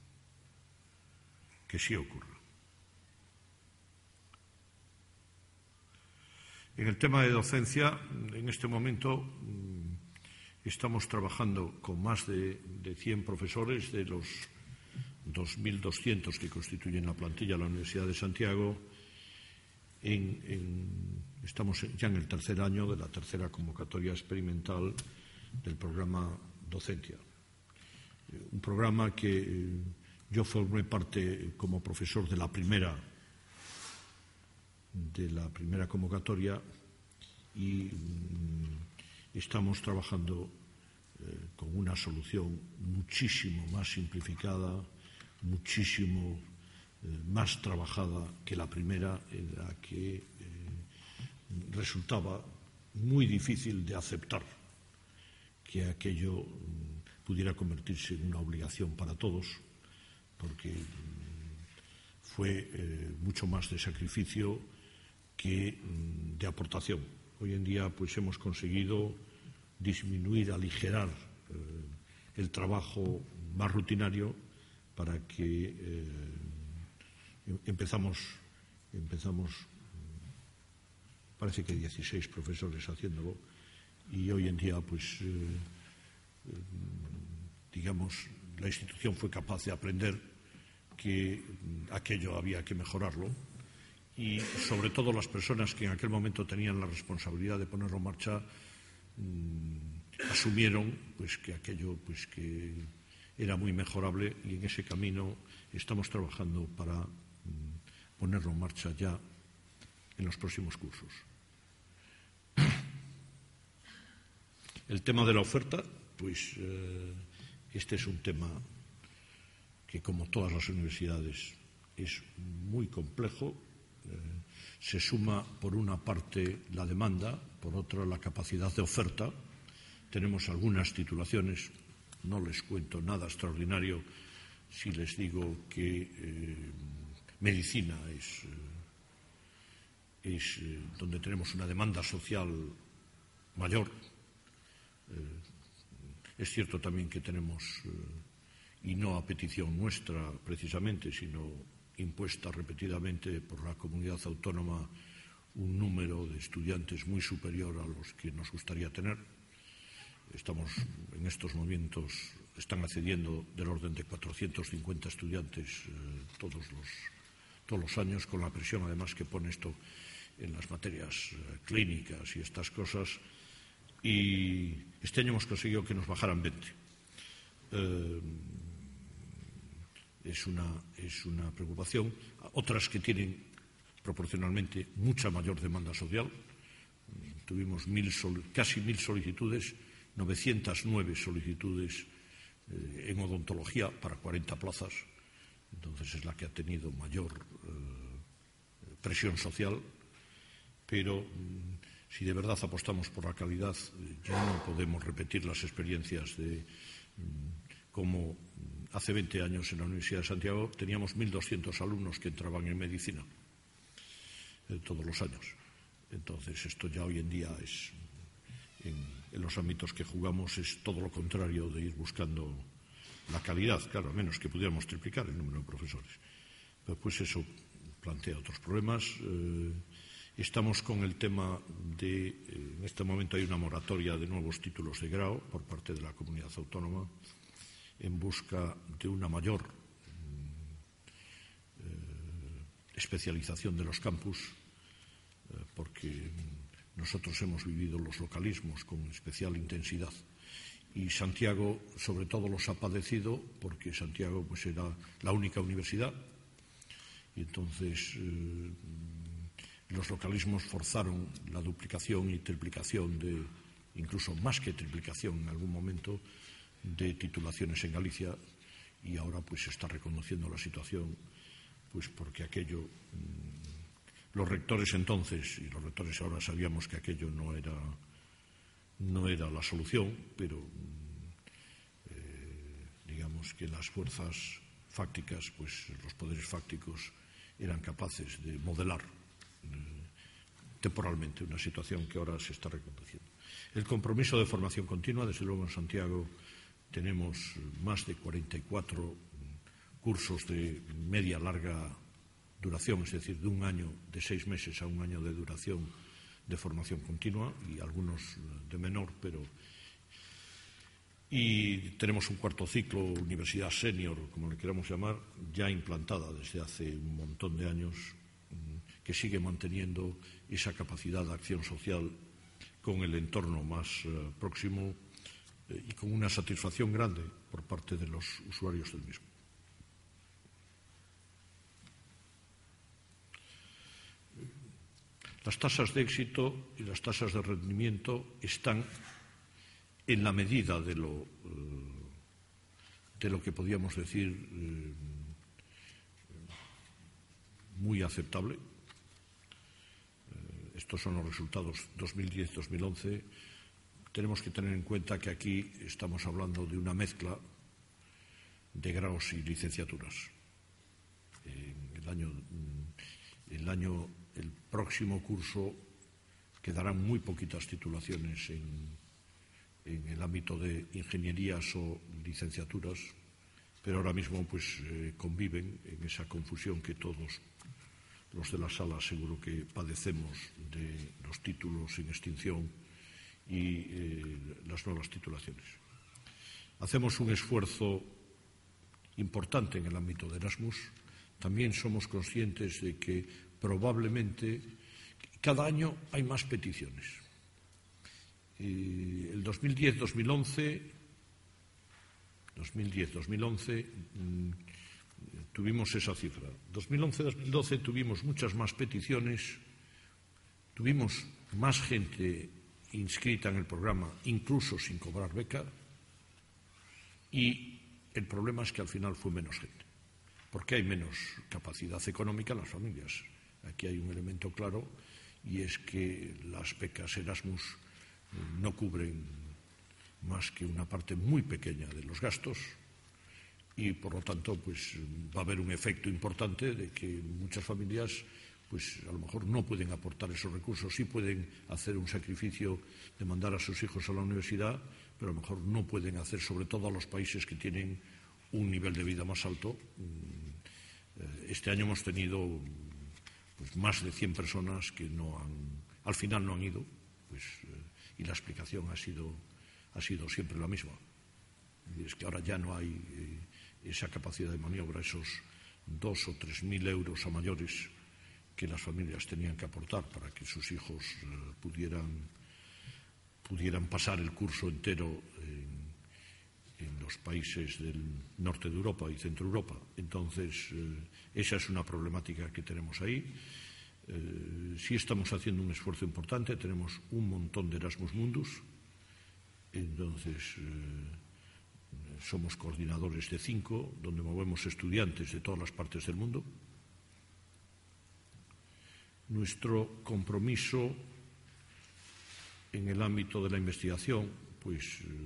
que sí ocurra. En el tema de docencia, en este momento estamos trabajando con más de, de cien profesores de los dos mil doscientos que constituyen la plantilla de la Universidad de Santiago. En, en, estamos ya en el tercer año de la tercera convocatoria experimental del programa Docencia. Un programa que yo formé parte como profesor de la primera, de la primera convocatoria y estamos trabajando eh, con una solución muchísimo más simplificada, muchísimo eh, más trabajada que la primera, en la que eh, resultaba muy difícil de aceptar que aquello mm, pudiera convertirse en una obligación para todos, porque mm, fue eh, mucho más de sacrificio que mm, de aportación. Hoy en día pues hemos conseguido disminuir, aligerar eh, el trabajo más rutinario para que eh, empezamos, empezamos, parece que dieciséis profesores haciéndolo y hoy en día pues eh, eh, digamos la institución fue capaz de aprender que aquello había que mejorarlo. Y sobre todo las personas que en aquel momento tenían la responsabilidad de ponerlo en marcha mmm, asumieron pues que aquello pues que era muy mejorable y en ese camino estamos trabajando para mmm, ponerlo en marcha ya en los próximos cursos. El tema de la oferta, pues eh, este es un tema que, como todas las universidades, es muy complejo. Se suma por una parte la demanda, por otra la capacidad de oferta. Tenemos algunas titulaciones, no les cuento nada extraordinario si les digo que eh, medicina es, eh, es eh, donde tenemos una demanda social mayor. Eh, es cierto también que tenemos, eh, y no a petición nuestra precisamente, sino impuesta repetidamente por la comunidad autónoma, un número de estudiantes muy superior a los que nos gustaría tener. Estamos en estos momentos, están accediendo del orden de cuatrocientos cincuenta estudiantes eh, todos, los, todos los años, con la presión además que pone esto en las materias eh, clínicas y estas cosas. Y este año hemos conseguido que nos bajaran veinte. Eh, Es una, es una preocupación. Otras que tienen proporcionalmente mucha mayor demanda social. Tuvimos mil, casi mil solicitudes, novecientas nueve solicitudes eh, en odontología para cuarenta plazas. Entonces es la que ha tenido mayor eh, presión social. Pero mm, si de verdad apostamos por la calidad, ya no podemos repetir las experiencias de como hace veinte años en la Universidad de Santiago teníamos mil doscientos alumnos que entraban en medicina eh, todos los años. Entonces, esto ya hoy en día es, en, en los ámbitos que jugamos, es todo lo contrario de ir buscando la calidad, claro, a menos que pudiéramos triplicar el número de profesores. Pero pues eso plantea otros problemas. Eh, estamos con el tema de, eh, en este momento hay una moratoria de nuevos títulos de grado por parte de la comunidad autónoma en busca de una mayor eh, especialización de los campus, eh, porque nosotros hemos vivido los localismos con especial intensidad. Y Santiago, sobre todo, los ha padecido porque Santiago pues, era la única universidad. Y entonces eh, los localismos forzaron la duplicación y triplicación, de, incluso más que triplicación en algún momento, de titulaciones en Galicia. Y ahora pues se está reconociendo la situación, pues porque aquello, mmm, los rectores entonces y los rectores ahora sabíamos que aquello no era... no era la solución, pero eh, digamos que las fuerzas fácticas, pues los poderes fácticos eran capaces de modelar eh, temporalmente una situación que ahora se está reconociendo. El compromiso de formación continua, desde luego en Santiago tenemos más de cuarenta y cuatro cursos de media larga duración, es decir, de un año, de seis meses a un año de duración de formación continua y algunos de menor, pero y tenemos un cuarto ciclo, universidad senior, como le queramos llamar, ya implantada desde hace un montón de años, que sigue manteniendo esa capacidad de acción social con el entorno más uh, próximo eh, y con una satisfacción grande por parte de los usuarios del mismo. Las tasas de éxito y las tasas de rendimiento están en la medida de lo, de lo que podíamos decir eh, muy aceptable. Eh, estos son los resultados dos mil diez dos mil once. Tenemos que tener en cuenta que aquí estamos hablando de una mezcla de grados y licenciaturas. En el año, el año El próximo curso quedarán muy poquitas titulaciones en, en el ámbito de ingenierías o licenciaturas, pero ahora mismo pues eh, conviven en esa confusión que todos los de la sala seguro que padecemos de los títulos en extinción y eh, las nuevas titulaciones. Hacemos un esfuerzo importante en el ámbito de Erasmus. También somos conscientes de que probablemente cada año hay más peticiones. Y el dos mil diez dos mil once, dos mil diez dos mil once mmm, tuvimos esa cifra. dos mil once dos mil doce tuvimos muchas más peticiones, tuvimos más gente inscrita en el programa, incluso sin cobrar beca, y el problema es que al final fue menos gente, porque hay menos capacidad económica en las familias. Aquí hay un elemento claro y es que las becas Erasmus no cubren más que una parte muy pequeña de los gastos y por lo tanto pues va a haber un efecto importante de que muchas familias pues a lo mejor no pueden aportar esos recursos, sí pueden hacer un sacrificio de mandar a sus hijos a la universidad, pero a lo mejor no pueden hacer, sobre todo a los países que tienen un nivel de vida más alto. Este año hemos tenido pues más de cien personas que no han, al final no han ido, pues, eh, y la explicación ha sido, ha sido siempre la misma. Y es que ahora ya no hay eh, esa capacidad de maniobra, esos dos o tres mil euros a mayores que las familias tenían que aportar para que sus hijos eh, pudieran, pudieran pasar el curso entero en, en los países del norte de Europa y centro Europa. Entonces, eh, esa es una problemática que tenemos ahí. Eh, sí estamos haciendo un esfuerzo importante, tenemos un montón de Erasmus Mundus, entonces eh, somos coordinadores de cinco, donde movemos estudiantes de todas las partes del mundo. Nuestro compromiso en el ámbito de la investigación, pues eh,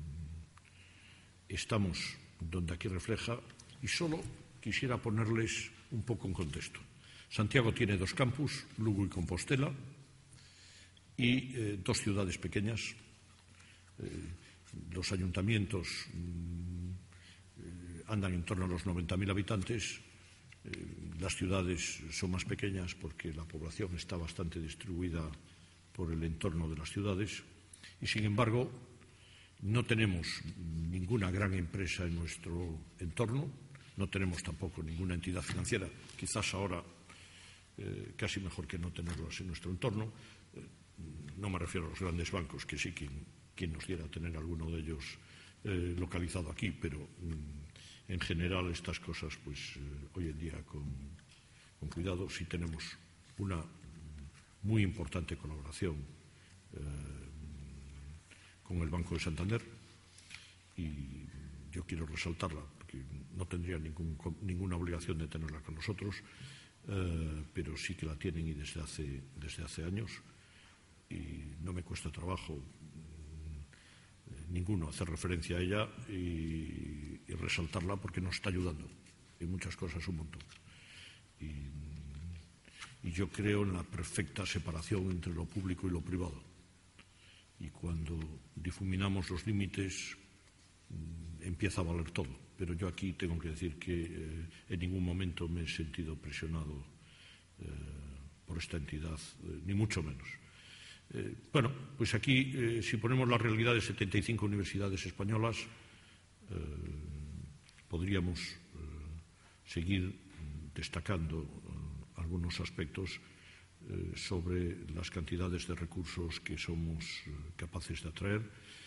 estamos donde aquí refleja, y solo quisiera ponerles un poco en contexto. Santiago tiene dos campus, Lugo y Compostela, y eh, dos ciudades pequeñas. Eh, los ayuntamientos mm, eh, andan en torno a los noventa mil habitantes. Eh, las ciudades son más pequeñas porque la población está bastante distribuida por el entorno de las ciudades, y sin embargo no tenemos ninguna gran empresa en nuestro entorno, no tenemos tampoco ninguna entidad financiera, quizás ahora eh, casi mejor que no tenerlas en nuestro entorno. Eh, no me refiero a los grandes bancos, que sí quien, quien nos diera tener alguno de ellos eh, localizado aquí, pero mm, en general estas cosas, pues eh, hoy en día con, con cuidado. Sí tenemos una muy importante colaboración eh, con el Banco de Santander, y yo quiero resaltarla porque no tendría ningún, ninguna obligación de tenerla con nosotros, eh, pero sí que la tienen, y desde hace, desde hace años, y no me cuesta trabajo eh, ninguno hacer referencia a ella y, y resaltarla, porque nos está ayudando en muchas cosas un montón. Y, y yo creo en la perfecta separación entre lo público y lo privado. Y cuando difuminamos los límites empieza a valer todo. Pero yo aquí tengo que decir que eh, en ningún momento me he sentido presionado eh, por esta entidad, eh, ni mucho menos. Eh, bueno, pues aquí, eh, si ponemos la realidad de setenta y cinco universidades españolas, eh, podríamos eh, seguir destacando eh, algunos aspectos eh, sobre las cantidades de recursos que somos eh, capaces de atraer.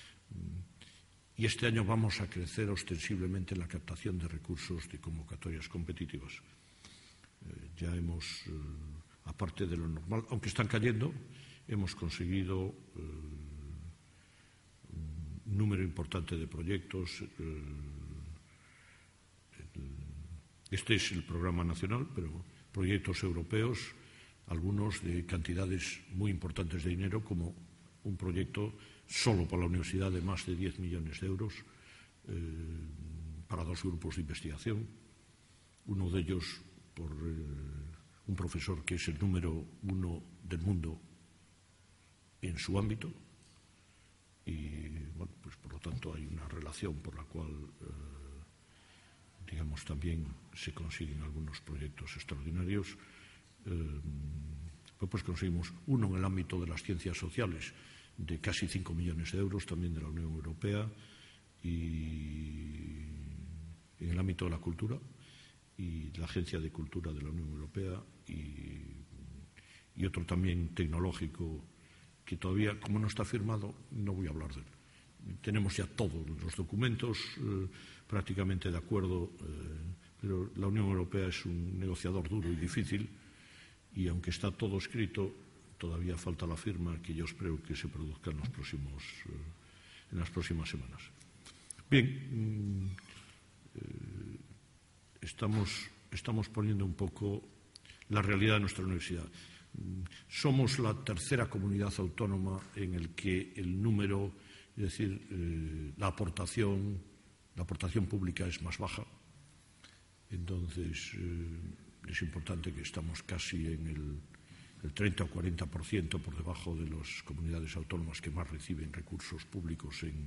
Y este año vamos a crecer ostensiblemente en la captación de recursos de convocatorias competitivas. Eh, ya hemos, eh, aparte de lo normal, aunque están cayendo, hemos conseguido eh, un número importante de proyectos. Eh, este es el programa nacional, pero proyectos europeos, algunos de cantidades muy importantes de dinero, como un proyecto solo para la universidad de más de diez millones de euros eh, para dos grupos de investigación, uno de ellos por eh, un profesor que es el número uno del mundo en su ámbito, y bueno, pues por lo tanto hay una relación por la cual eh, digamos también se consiguen algunos proyectos extraordinarios. Eh, pues conseguimos uno en el ámbito de las ciencias sociales de casi cinco millones de euros, también de la Unión Europea, y en el ámbito de la cultura y la Agencia de Cultura de la Unión Europea, y, y otro también tecnológico que todavía, como no está firmado, no voy a hablar de él. Tenemos ya todos los documentos eh, prácticamente de acuerdo, eh, pero la Unión Europea es un negociador duro y difícil, y aunque está todo escrito, todavía falta la firma, que yo espero que se produzca en, los próximos, eh, en las próximas semanas. Bien, eh, estamos, estamos poniendo un poco la realidad de nuestra universidad. Somos la tercera comunidad autónoma en el que el número, es decir, eh, la aportación, la aportación pública es más baja. Entonces, eh, es importante que estamos casi en el el treinta o cuarenta por ciento por debajo de las comunidades autónomas que más reciben recursos públicos en,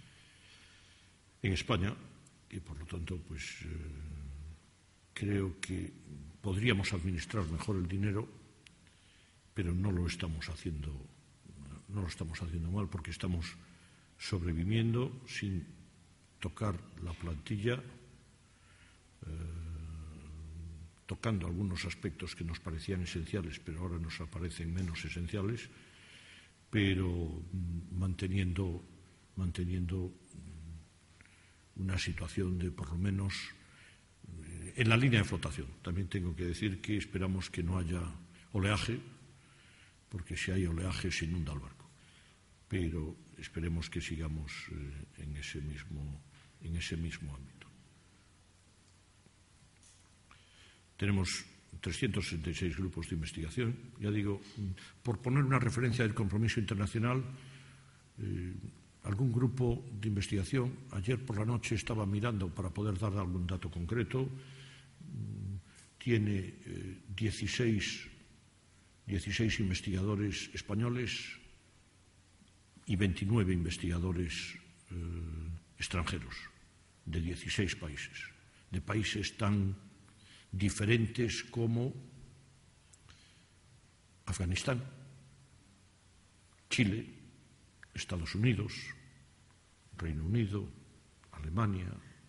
en España, y por lo tanto pues eh, creo que podríamos administrar mejor el dinero, pero no lo estamos haciendo no lo estamos haciendo mal, porque estamos sobreviviendo sin tocar la plantilla, eh, tocando algunos aspectos que nos parecían esenciales, pero ahora nos aparecen menos esenciales, pero manteniendo, manteniendo una situación de, por lo menos, en la línea de flotación. También tengo que decir que esperamos que no haya oleaje, porque si hay oleaje se inunda el barco. Pero esperemos que sigamos eh, en ese mismo, en ese mismo ámbito. Tenemos trescientos sesenta y seis grupos de investigación. Ya digo, por poner una referencia del compromiso internacional, eh, algún grupo de investigación, ayer por la noche estaba mirando para poder dar algún dato concreto, tiene eh, dieciséis, dieciséis investigadores españoles y veintinueve investigadores eh, extranjeros de dieciséis países, de países tan diferentes como Afganistán, Chile, Estados Unidos, Reino Unido, Alemania,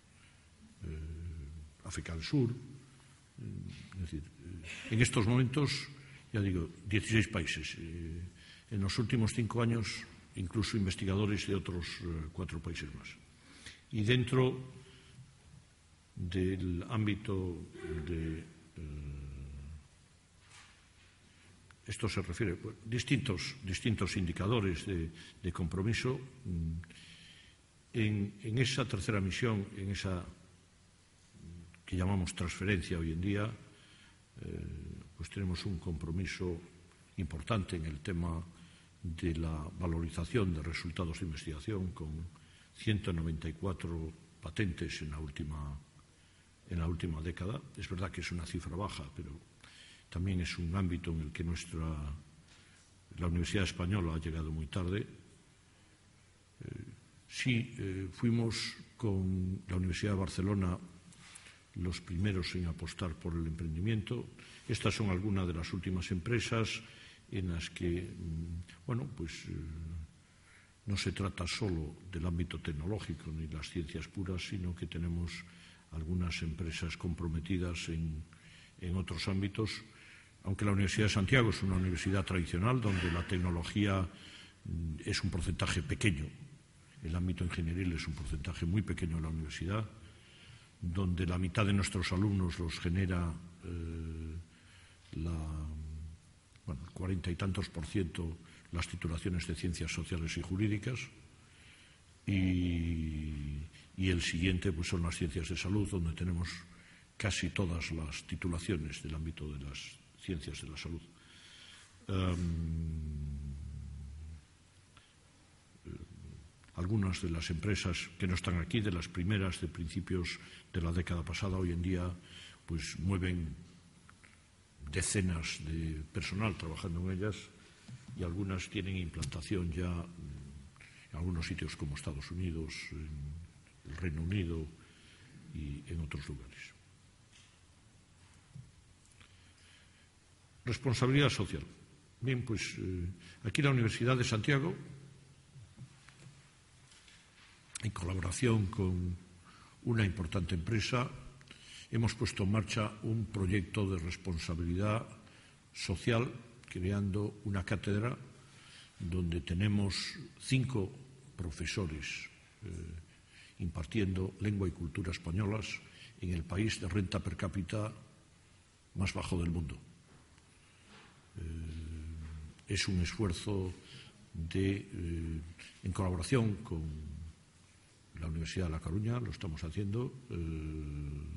eh, África del Sur. Eh, es decir, eh, en estos momentos, ya digo, dieciséis países. Eh, en los últimos cinco años, incluso investigadores de otros eh, cuatro países más. Y dentro del ámbito de... Eh, esto se refiere a pues, distintos, distintos indicadores de, de compromiso. En, en esa tercera misión, en esa que llamamos transferencia hoy en día, eh, pues tenemos un compromiso importante en el tema de la valorización de resultados de investigación con ciento noventa y cuatro patentes en la última, en la última década. Es verdad que es una cifra baja, pero también es un ámbito en el que nuestra, la Universidad Española ha llegado muy tarde. Eh, sí, eh, fuimos con la Universidad de Barcelona los primeros en apostar por el emprendimiento. Estas son algunas de las últimas empresas en las que, bueno, pues eh, no se trata solo del ámbito tecnológico ni las ciencias puras, sino que tenemos algunas empresas comprometidas en, en otros ámbitos. Aunque la Universidad de Santiago es una universidad tradicional donde la tecnología es un porcentaje pequeño, el ámbito ingenieril es un porcentaje muy pequeño de la universidad, donde la mitad de nuestros alumnos los genera eh, la, bueno, el cuarenta y tantos por ciento las titulaciones de ciencias sociales y jurídicas, y, y el siguiente pues son las ciencias de salud, donde tenemos casi todas las titulaciones del ámbito de las ciencias de la salud. Um, algunas de las empresas que no están aquí, de las primeras de principios de la década pasada, hoy en día pues mueven decenas de personal trabajando en ellas, y algunas tienen implantación ya en algunos sitios como Estados Unidos, en el Reino Unido y en otros lugares. Responsabilidad social. Bien, pues eh, aquí la Universidad de Santiago, en colaboración con una importante empresa, hemos puesto en marcha un proyecto de responsabilidad social, creando una cátedra donde tenemos cinco profesores eh, impartiendo lengua y cultura españolas en el país de renta per cápita más bajo del mundo. Eh, es un esfuerzo de, eh, en colaboración con la Universidad de La Coruña, lo estamos haciendo, eh,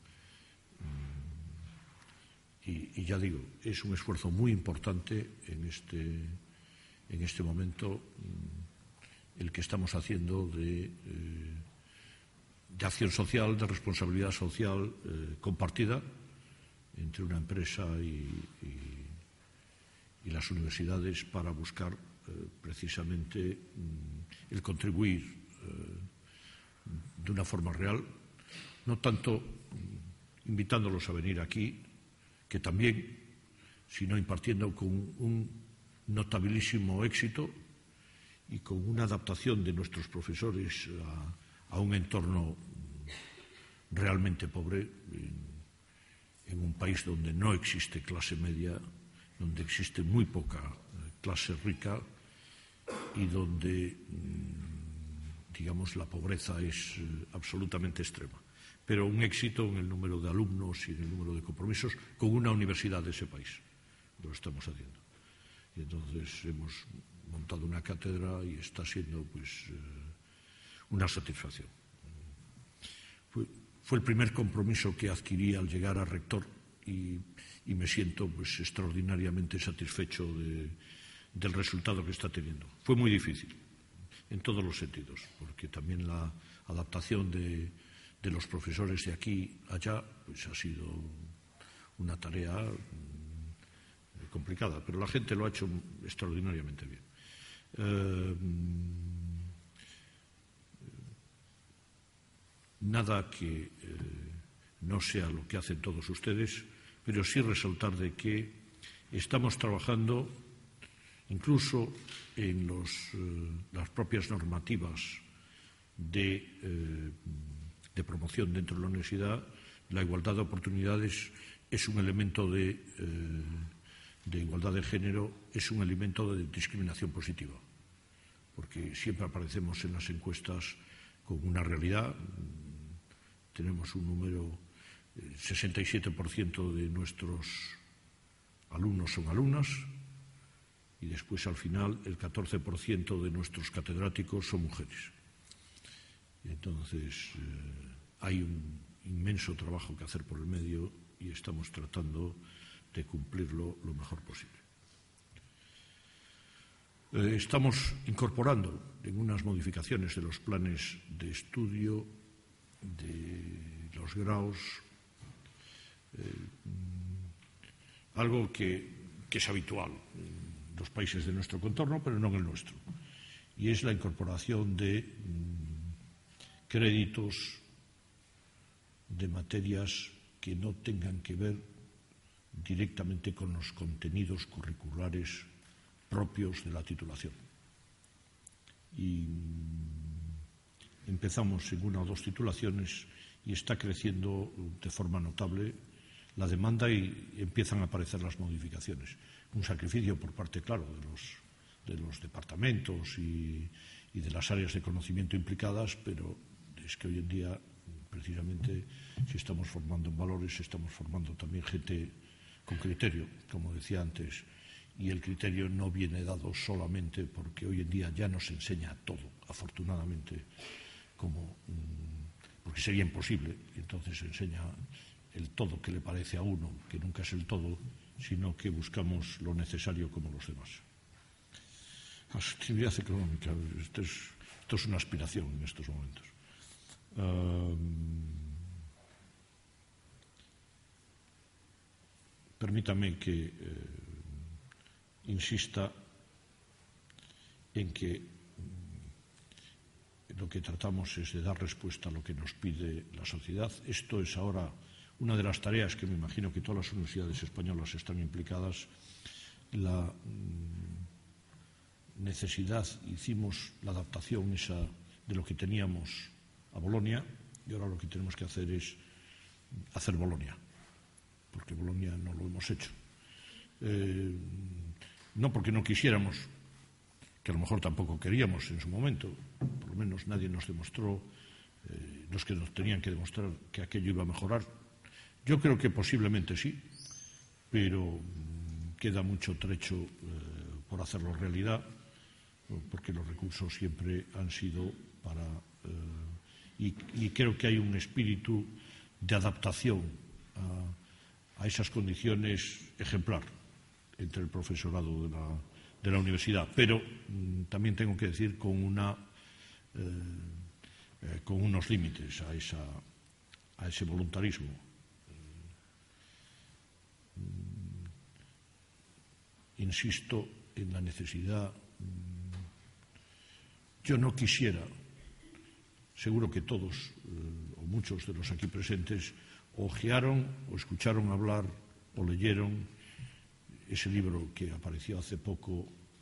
y, y ya digo, es un esfuerzo muy importante en este, en este momento el que estamos haciendo de, eh, de acción social, de responsabilidad social eh, compartida entre una empresa y, y y las universidades para buscar eh, precisamente mm, el contribuir eh, de una forma real, no tanto mm, invitándolos a venir aquí, que también, sino impartiendo con un notabilísimo éxito y con una adaptación de nuestros profesores a, a un entorno realmente pobre, en, en un país donde no existe clase media, donde existe muy poca clase rica y donde, digamos, la pobreza es absolutamente extrema. Pero un éxito en el número de alumnos y en el número de compromisos con una universidad de ese país. Lo estamos haciendo. Y entonces hemos montado una cátedra y está siendo, pues, una satisfacción. Fue, fue el primer compromiso que adquirí al llegar a rector y, y me siento pues extraordinariamente satisfecho de, del resultado que está teniendo. Fue muy difícil en todos los sentidos, porque también la adaptación de, de los profesores de aquí a allá pues ha sido una tarea mm, complicada, pero la gente lo ha hecho extraordinariamente bien. Eh, nada que eh, no sea lo que hacen todos ustedes, pero sí resaltar de que estamos trabajando incluso en los, eh, las propias normativas de, eh, de promoción dentro de la universidad. La igualdad de oportunidades es un elemento de, eh, de igualdad de género, es un elemento de discriminación positiva, porque siempre aparecemos en las encuestas con una realidad. Tenemos un número, eh, sesenta y siete por ciento de nuestros alumnos son alumnas, y después al final el catorce por ciento de nuestros catedráticos son mujeres. Y entonces eh, hay un inmenso trabajo que hacer por el medio y estamos tratando de cumplirlo lo mejor posible. Eh, estamos incorporando en unas modificaciones de los planes de estudio, de los grados, eh, algo que, que es habitual en los países de nuestro contorno, pero no en el nuestro, y es la incorporación de mm, créditos de materias que no tengan que ver directamente con los contenidos curriculares propios de la titulación. Y empezamos en una o dos titulaciones y está creciendo de forma notable la demanda y empiezan a aparecer las modificaciones. Un sacrificio por parte, claro, de los, de los departamentos y, y de las áreas de conocimiento implicadas, pero es que hoy en día, precisamente, si estamos formando en valores, estamos formando también gente con criterio, como decía antes, y el criterio no viene dado solamente porque hoy en día ya nos enseña todo, afortunadamente, como, porque sería imposible, y entonces enseña el todo que le parece a uno, que nunca es el todo, sino que buscamos lo necesario como los demás. La sostenibilidad económica, esto es, esto es una aspiración en estos momentos. Uh, permítame que eh, insista en que lo que tratamos es de dar respuesta a lo que nos pide la sociedad. Esto es ahora una de las tareas que me imagino que todas las universidades españolas están implicadas. La mm, necesidad, hicimos la adaptación esa de lo que teníamos a Bolonia, y ahora lo que tenemos que hacer es hacer Bolonia, porque Bolonia no lo hemos hecho. Eh, no porque no quisiéramos, que a lo mejor tampoco queríamos en su momento, por lo menos nadie nos demostró, eh, los que nos tenían que demostrar que aquello iba a mejorar. Yo creo que posiblemente sí, pero mm, queda mucho trecho eh, por hacerlo realidad, porque los recursos siempre han sido para... Eh, y, y creo que hay un espíritu de adaptación a, a esas condiciones ejemplar entre el profesorado de la, de la universidad, pero mm, también tengo que decir con, una, eh, eh, con unos límites a, esa, a ese voluntarismo. Insisto en la necesidad. Yo no quisiera, seguro que todos eh, o muchos de los aquí presentes ojearon o escucharon hablar o leyeron ese libro que apareció hace poco,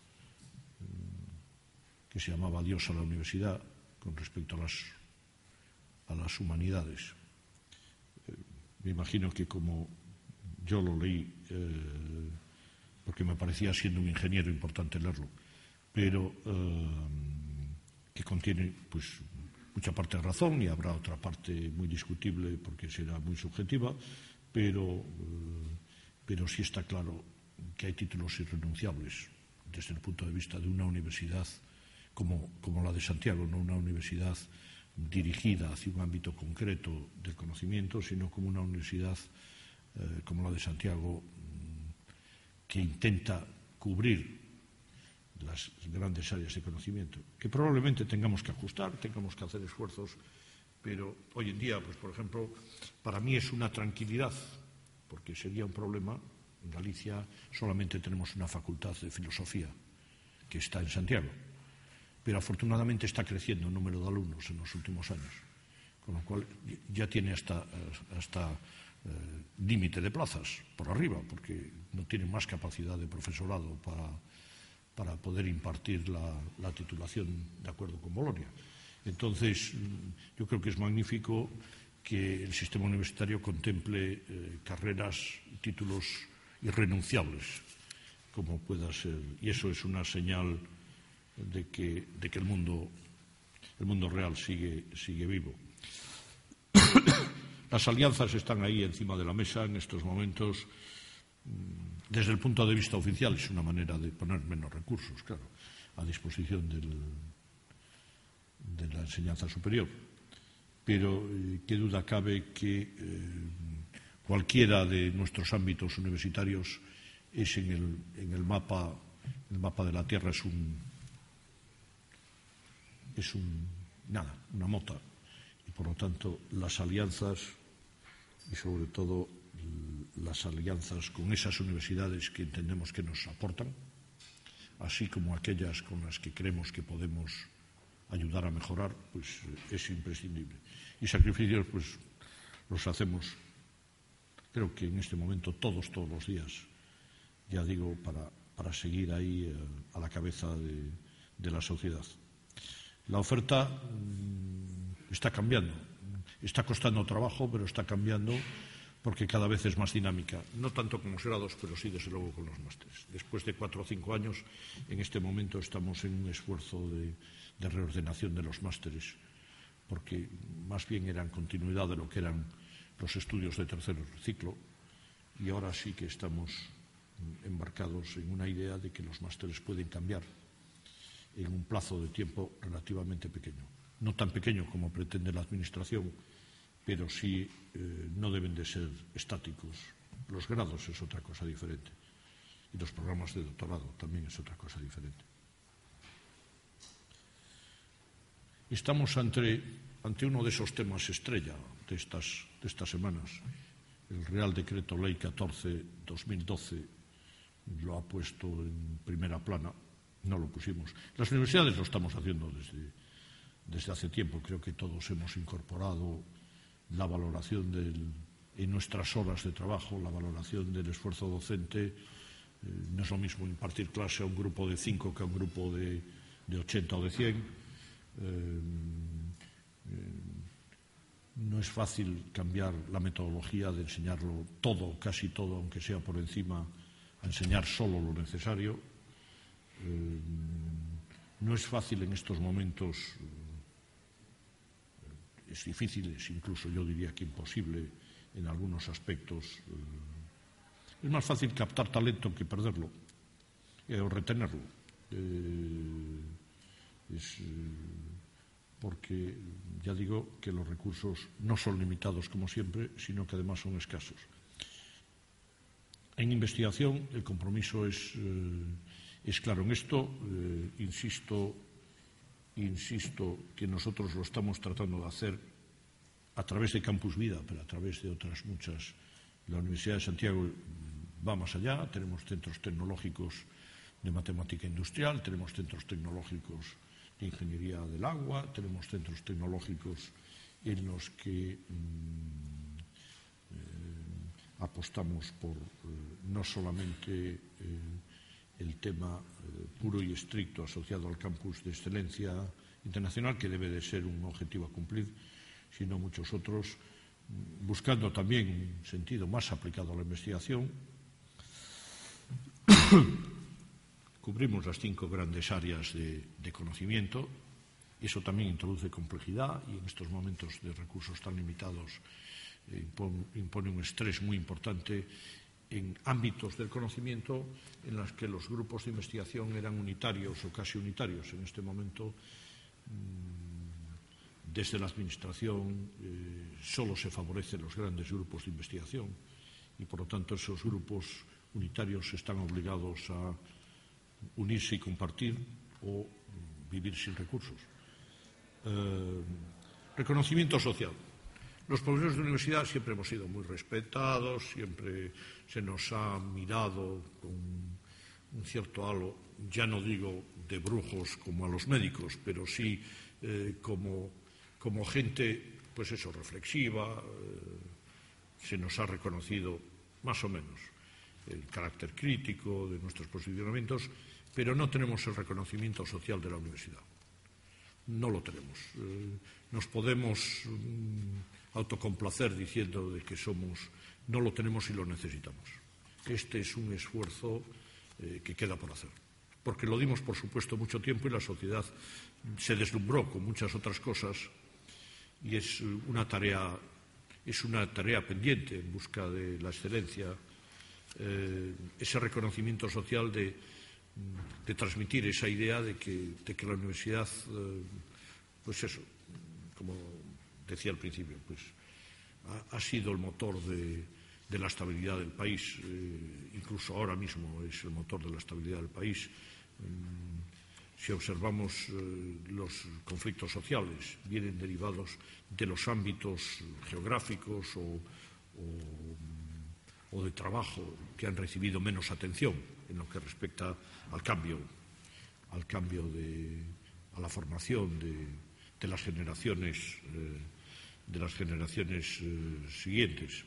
que se llamaba Adiós a la universidad, con respecto a las, a las humanidades. Eh, me imagino que como yo lo leí, eh, porque me parecía, siendo un ingeniero, importante leerlo, pero eh, que contiene pues mucha parte de razón y habrá otra parte muy discutible porque será muy subjetiva, pero, eh, pero sí está claro que hay títulos irrenunciables desde el punto de vista de una universidad como, como la de Santiago, no una universidad dirigida hacia un ámbito concreto del conocimiento, sino como una universidad eh, como la de Santiago, que intenta cubrir las grandes áreas de conocimiento, que probablemente tengamos que ajustar, tengamos que hacer esfuerzos, pero hoy en día, pues por ejemplo, para mí es una tranquilidad, porque sería un problema. En Galicia solamente tenemos una facultad de filosofía, que está en Santiago, pero afortunadamente está creciendo el número de alumnos en los últimos años, con lo cual ya tiene hasta, hasta eh, límite de plazas por arriba, porque no tiene más capacidad de profesorado para, para poder impartir la, la titulación de acuerdo con Bolonia. Entonces, yo creo que es magnífico que el sistema universitario contemple eh, carreras, títulos irrenunciables, como pueda ser, y eso es una señal de que, de que el mundo, el mundo real sigue, sigue vivo. Las alianzas están ahí encima de la mesa en estos momentos. Desde el punto de vista oficial es una manera de poner menos recursos, claro, a disposición del, de la enseñanza superior. Pero eh, qué duda cabe que eh, cualquiera de nuestros ámbitos universitarios es en el, en el mapa, el mapa de la Tierra es un, es un nada, una mota. Y por lo tanto, las alianzas y sobre todo las alianzas con esas universidades que entendemos que nos aportan, así como aquellas con las que creemos que podemos ayudar a mejorar, pues es imprescindible. Y sacrificios, pues los hacemos, creo que en este momento todos, todos los días, ya digo, para, para seguir ahí eh, a la cabeza de, de la sociedad. La oferta mmm, está cambiando, está costando trabajo, pero está cambiando porque cada vez es más dinámica, no tanto con los grados, pero sí desde luego con los másteres. Después de cuatro o cinco años, en este momento estamos en un esfuerzo de, de reordenación de los másteres, porque más bien eran continuidad de lo que eran los estudios de tercer ciclo, y ahora sí que estamos embarcados en una idea de que los másteres pueden cambiar en un plazo de tiempo relativamente pequeño. No tan pequeño como pretende la Administración, pero sí eh, no deben de ser estáticos. Los grados es otra cosa diferente y los programas de doctorado también es otra cosa diferente. Estamos ante, ante uno de esos temas estrella de estas, de estas semanas. El Real Decreto Ley catorce barra dos mil doce lo ha puesto en primera plana, no lo pusimos. Las universidades lo estamos haciendo desde, desde hace tiempo. Creo que todos hemos incorporado la valoración del, en nuestras horas de trabajo, la valoración del esfuerzo docente. Eh, no es lo mismo impartir clase a un grupo de cinco que a un grupo de, de ochenta o de cien. Eh, eh, no es fácil cambiar la metodología de enseñarlo todo, casi todo, aunque sea por encima, a enseñar solo lo necesario. Eh, no es fácil en estos momentos. Es difícil, es incluso yo diría que imposible en algunos aspectos. Es más fácil captar talento que perderlo eh, o retenerlo. Eh, es, eh, porque ya digo que los recursos no son limitados como siempre, sino que además son escasos. En investigación el compromiso es, eh, es claro. En esto, eh, insisto, Insisto que nosotros lo estamos tratando de hacer a través de Campus Vida, pero a través de otras muchas. La Universidad de Santiago va más allá. Tenemos centros tecnológicos de matemática industrial, tenemos centros tecnológicos de ingeniería del agua, tenemos centros tecnológicos en los que mmm, eh, apostamos por eh, no solamente eh, el tema eh, puro y estricto asociado al campus de excelencia internacional, que debe de ser un objetivo a cumplir, sino muchos otros, buscando también un sentido más aplicado a la investigación. Cubrimos las cinco grandes áreas de, de conocimiento. Eso también introduce complejidad y en estos momentos de recursos tan limitados eh, impone, impone un estrés muy importante en ámbitos del conocimiento en los que los grupos de investigación eran unitarios o casi unitarios. En este momento, desde la Administración, eh, solo se favorecen los grandes grupos de investigación y por lo tanto esos grupos unitarios están obligados a unirse y compartir o vivir sin recursos. Eh, reconocimiento social. Los profesores de universidad siempre hemos sido muy respetados, siempre se nos ha mirado con un cierto halo, ya no digo de brujos como a los médicos, pero sí eh, como, como gente, pues eso, reflexiva. Eh, se nos ha reconocido más o menos el carácter crítico de nuestros posicionamientos, pero no tenemos el reconocimiento social de la universidad. No lo tenemos. Eh, nos podemos mm, autocomplacer diciendo de que somos, no lo tenemos y lo necesitamos. Este es un esfuerzo eh, que queda por hacer. Porque lo dimos, por supuesto, mucho tiempo y la sociedad se deslumbró con muchas otras cosas y es una tarea, es una tarea pendiente en busca de la excelencia, eh, ese reconocimiento social de, de transmitir esa idea de que, de que la universidad, eh, pues eso, como decía al principio, pues ha, ha sido el motor de, de la estabilidad del país, eh, incluso ahora mismo es el motor de la estabilidad del país. Si observamos eh, los conflictos sociales, vienen derivados de los ámbitos geográficos o, o, o de trabajo que han recibido menos atención en lo que respecta al cambio, al cambio de, a la formación de, de las generaciones, eh, de las generaciones eh, siguientes.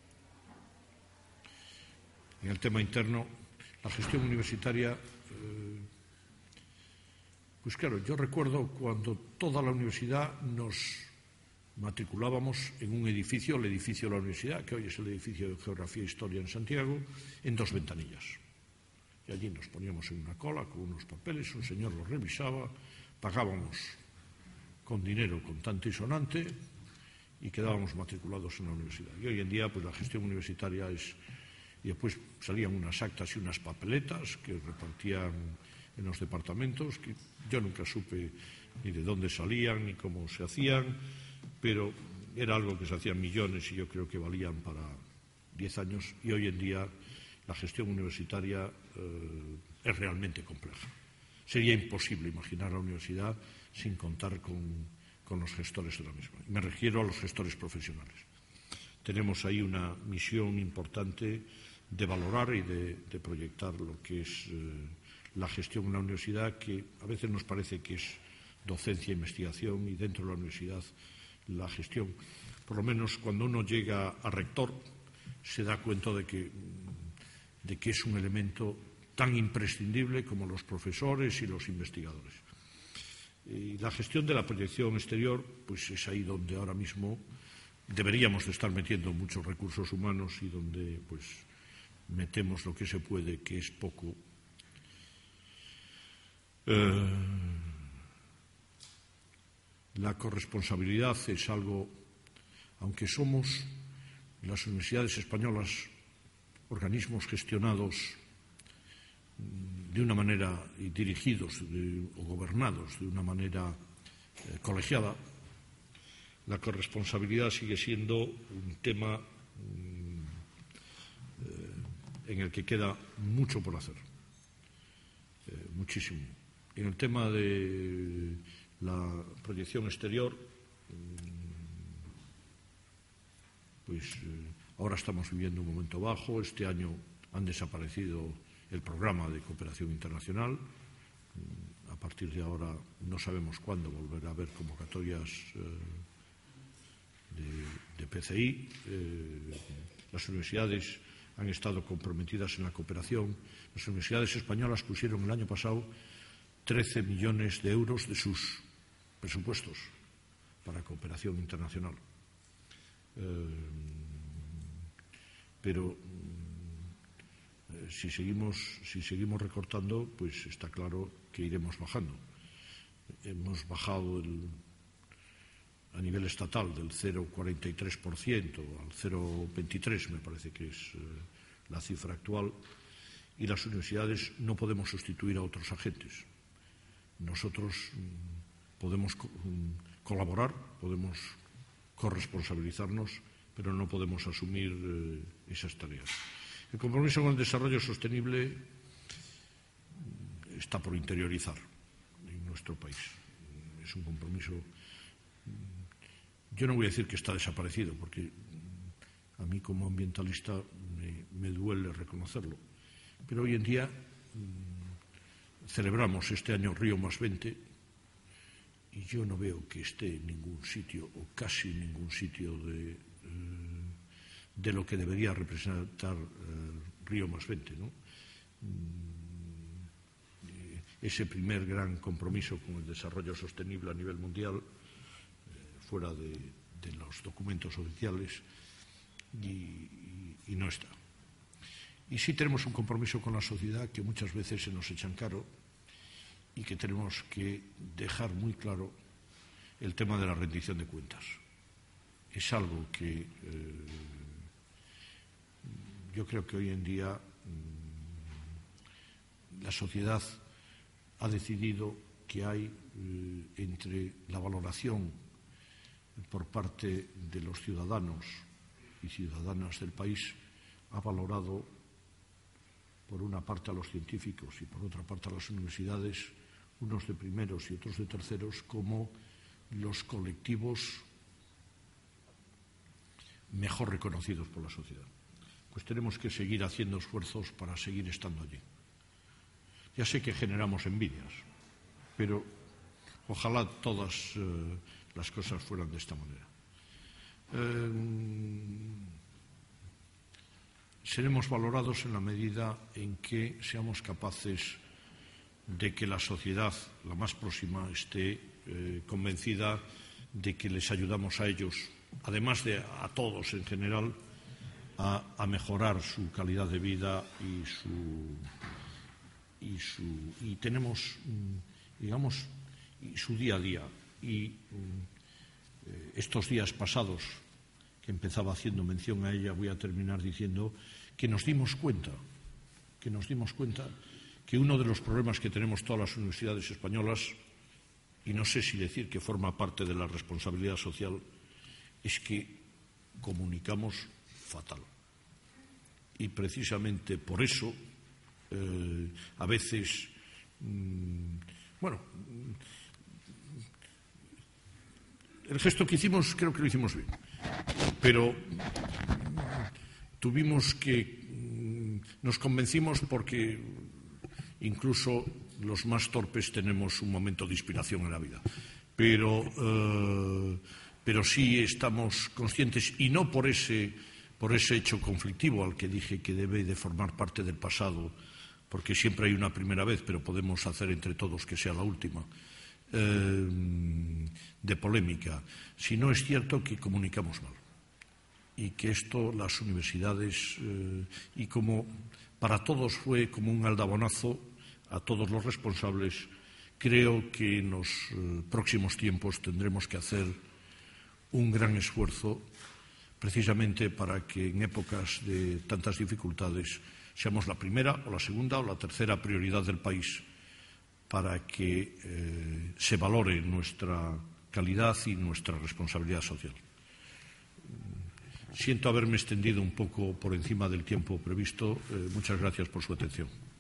En el tema interno, la gestión universitaria. Eh, Pues claro, yo recuerdo cuando toda la universidad nos matriculábamos en un edificio, el edificio de la universidad, que hoy es el edificio de Geografía e Historia en Santiago, en dos ventanillas. Y allí nos poníamos en una cola con unos papeles, un señor los revisaba, pagábamos con dinero contante y sonante y quedábamos matriculados en la universidad. Y hoy en día, pues la gestión universitaria es... Y después salían unas actas y unas papeletas que repartían en los departamentos, que yo nunca supe ni de dónde salían ni cómo se hacían, pero era algo que se hacían millones y yo creo que valían para diez años, y hoy en día la gestión universitaria eh, es realmente compleja. Sería imposible imaginar la universidad sin contar con, con los gestores de la misma. Me refiero a los gestores profesionales. Tenemos ahí una misión importante de valorar y de, de proyectar lo que es eh, la gestión en la universidad, que a veces nos parece que es docencia e investigación, y dentro de la universidad la gestión, por lo menos cuando uno llega a rector, se da cuenta de que, de que es un elemento tan imprescindible como los profesores y los investigadores. Y la gestión de la proyección exterior, pues es ahí donde ahora mismo deberíamos de estar metiendo muchos recursos humanos y donde pues metemos lo que se puede, que es poco. Eh, la corresponsabilidad es algo, aunque somos las universidades españolas organismos gestionados de una manera y dirigidos de, o gobernados de una manera eh, colegiada, la corresponsabilidad sigue siendo un tema mm, eh, en el que queda mucho por hacer, eh, muchísimo. En el tema de la proyección exterior, pues eh, ahora estamos viviendo un momento bajo. Este año han desaparecido el programa de cooperación internacional. A partir de ahora no sabemos cuándo volverá a haber convocatorias eh, de, de P C I. Eh, las universidades han estado comprometidas en la cooperación. Las universidades españolas pusieron el año pasado trece millones de euros de sus presupuestos para cooperación internacional. Eh, pero eh, si seguimos, si seguimos recortando, pues está claro que iremos bajando. Hemos bajado el, a nivel estatal del cero coma cuarenta y tres por ciento al cero coma veintitrés por ciento, me parece que es eh, la cifra actual, y las universidades no podemos sustituir a otros agentes. Nosotros mm, podemos co colaborar, podemos corresponsabilizarnos, pero no podemos asumir eh, esas tareas. El compromiso con el desarrollo sostenible está por interiorizar en nuestro país. Es un compromiso, yo no voy a decir que está desaparecido, porque a mí como ambientalista me, me duele reconocerlo, pero hoy en día mmm, celebramos este año Río más veinte y yo no veo que esté en ningún sitio o casi en ningún sitio de, eh, de lo que debería representar eh, Río más veinte, ¿no? Ese primer gran compromiso con el desarrollo sostenible a nivel mundial, eh, fuera de, de los documentos oficiales, y, y, y no está. Y sí tenemos un compromiso con la sociedad que muchas veces se nos echa en caro y que tenemos que dejar muy claro el tema de la rendición de cuentas. Es algo que eh, yo creo que hoy en día mmm, la sociedad ha decidido que hay eh, entre la valoración por parte de los ciudadanos y ciudadanas del país, ha valorado por una parte a los científicos y por otra parte a las universidades, unos de primeros y otros de terceros, como los colectivos mejor reconocidos por la sociedad. Pues tenemos que seguir haciendo esfuerzos para seguir estando allí. Ya sé que generamos envidias, pero ojalá todas eh, las cosas fueran de esta manera. Eh, seremos valorados en la medida en que seamos capaces de que la sociedad, la más próxima, esté eh, convencida de que les ayudamos a ellos, además de a todos en general, a, a mejorar su calidad de vida y su... Y, su, y tenemos, digamos, su día a día. Y eh, estos días pasados, que empezaba haciendo mención a ella, voy a terminar diciendo que nos dimos cuenta, que nos dimos cuenta que uno de los problemas que tenemos todas las universidades españolas, y no sé si decir que forma parte de la responsabilidad social, es que comunicamos fatal. Y precisamente por eso, Eh, a veces, mmm, bueno, el gesto que hicimos creo que lo hicimos bien, pero mmm, tuvimos que, mmm, nos convencimos porque incluso los más torpes tenemos un momento de inspiración en la vida, pero, eh, pero sí estamos conscientes, y no por ese, por ese hecho conflictivo al que dije que debe de formar parte del pasado, porque siempre hay una primera vez, pero podemos hacer entre todos que sea la última, eh, de polémica. Si no, es cierto que comunicamos mal y que esto las universidades, eh, y como para todos fue como un aldabonazo a todos los responsables, creo que en los eh, próximos tiempos tendremos que hacer un gran esfuerzo precisamente para que en épocas de tantas dificultades seamos la primera o la segunda o la tercera prioridad del país, para que eh, se valore nuestra calidad y nuestra responsabilidad social. Siento haberme extendido un poco por encima del tiempo previsto. Eh, muchas gracias por su atención.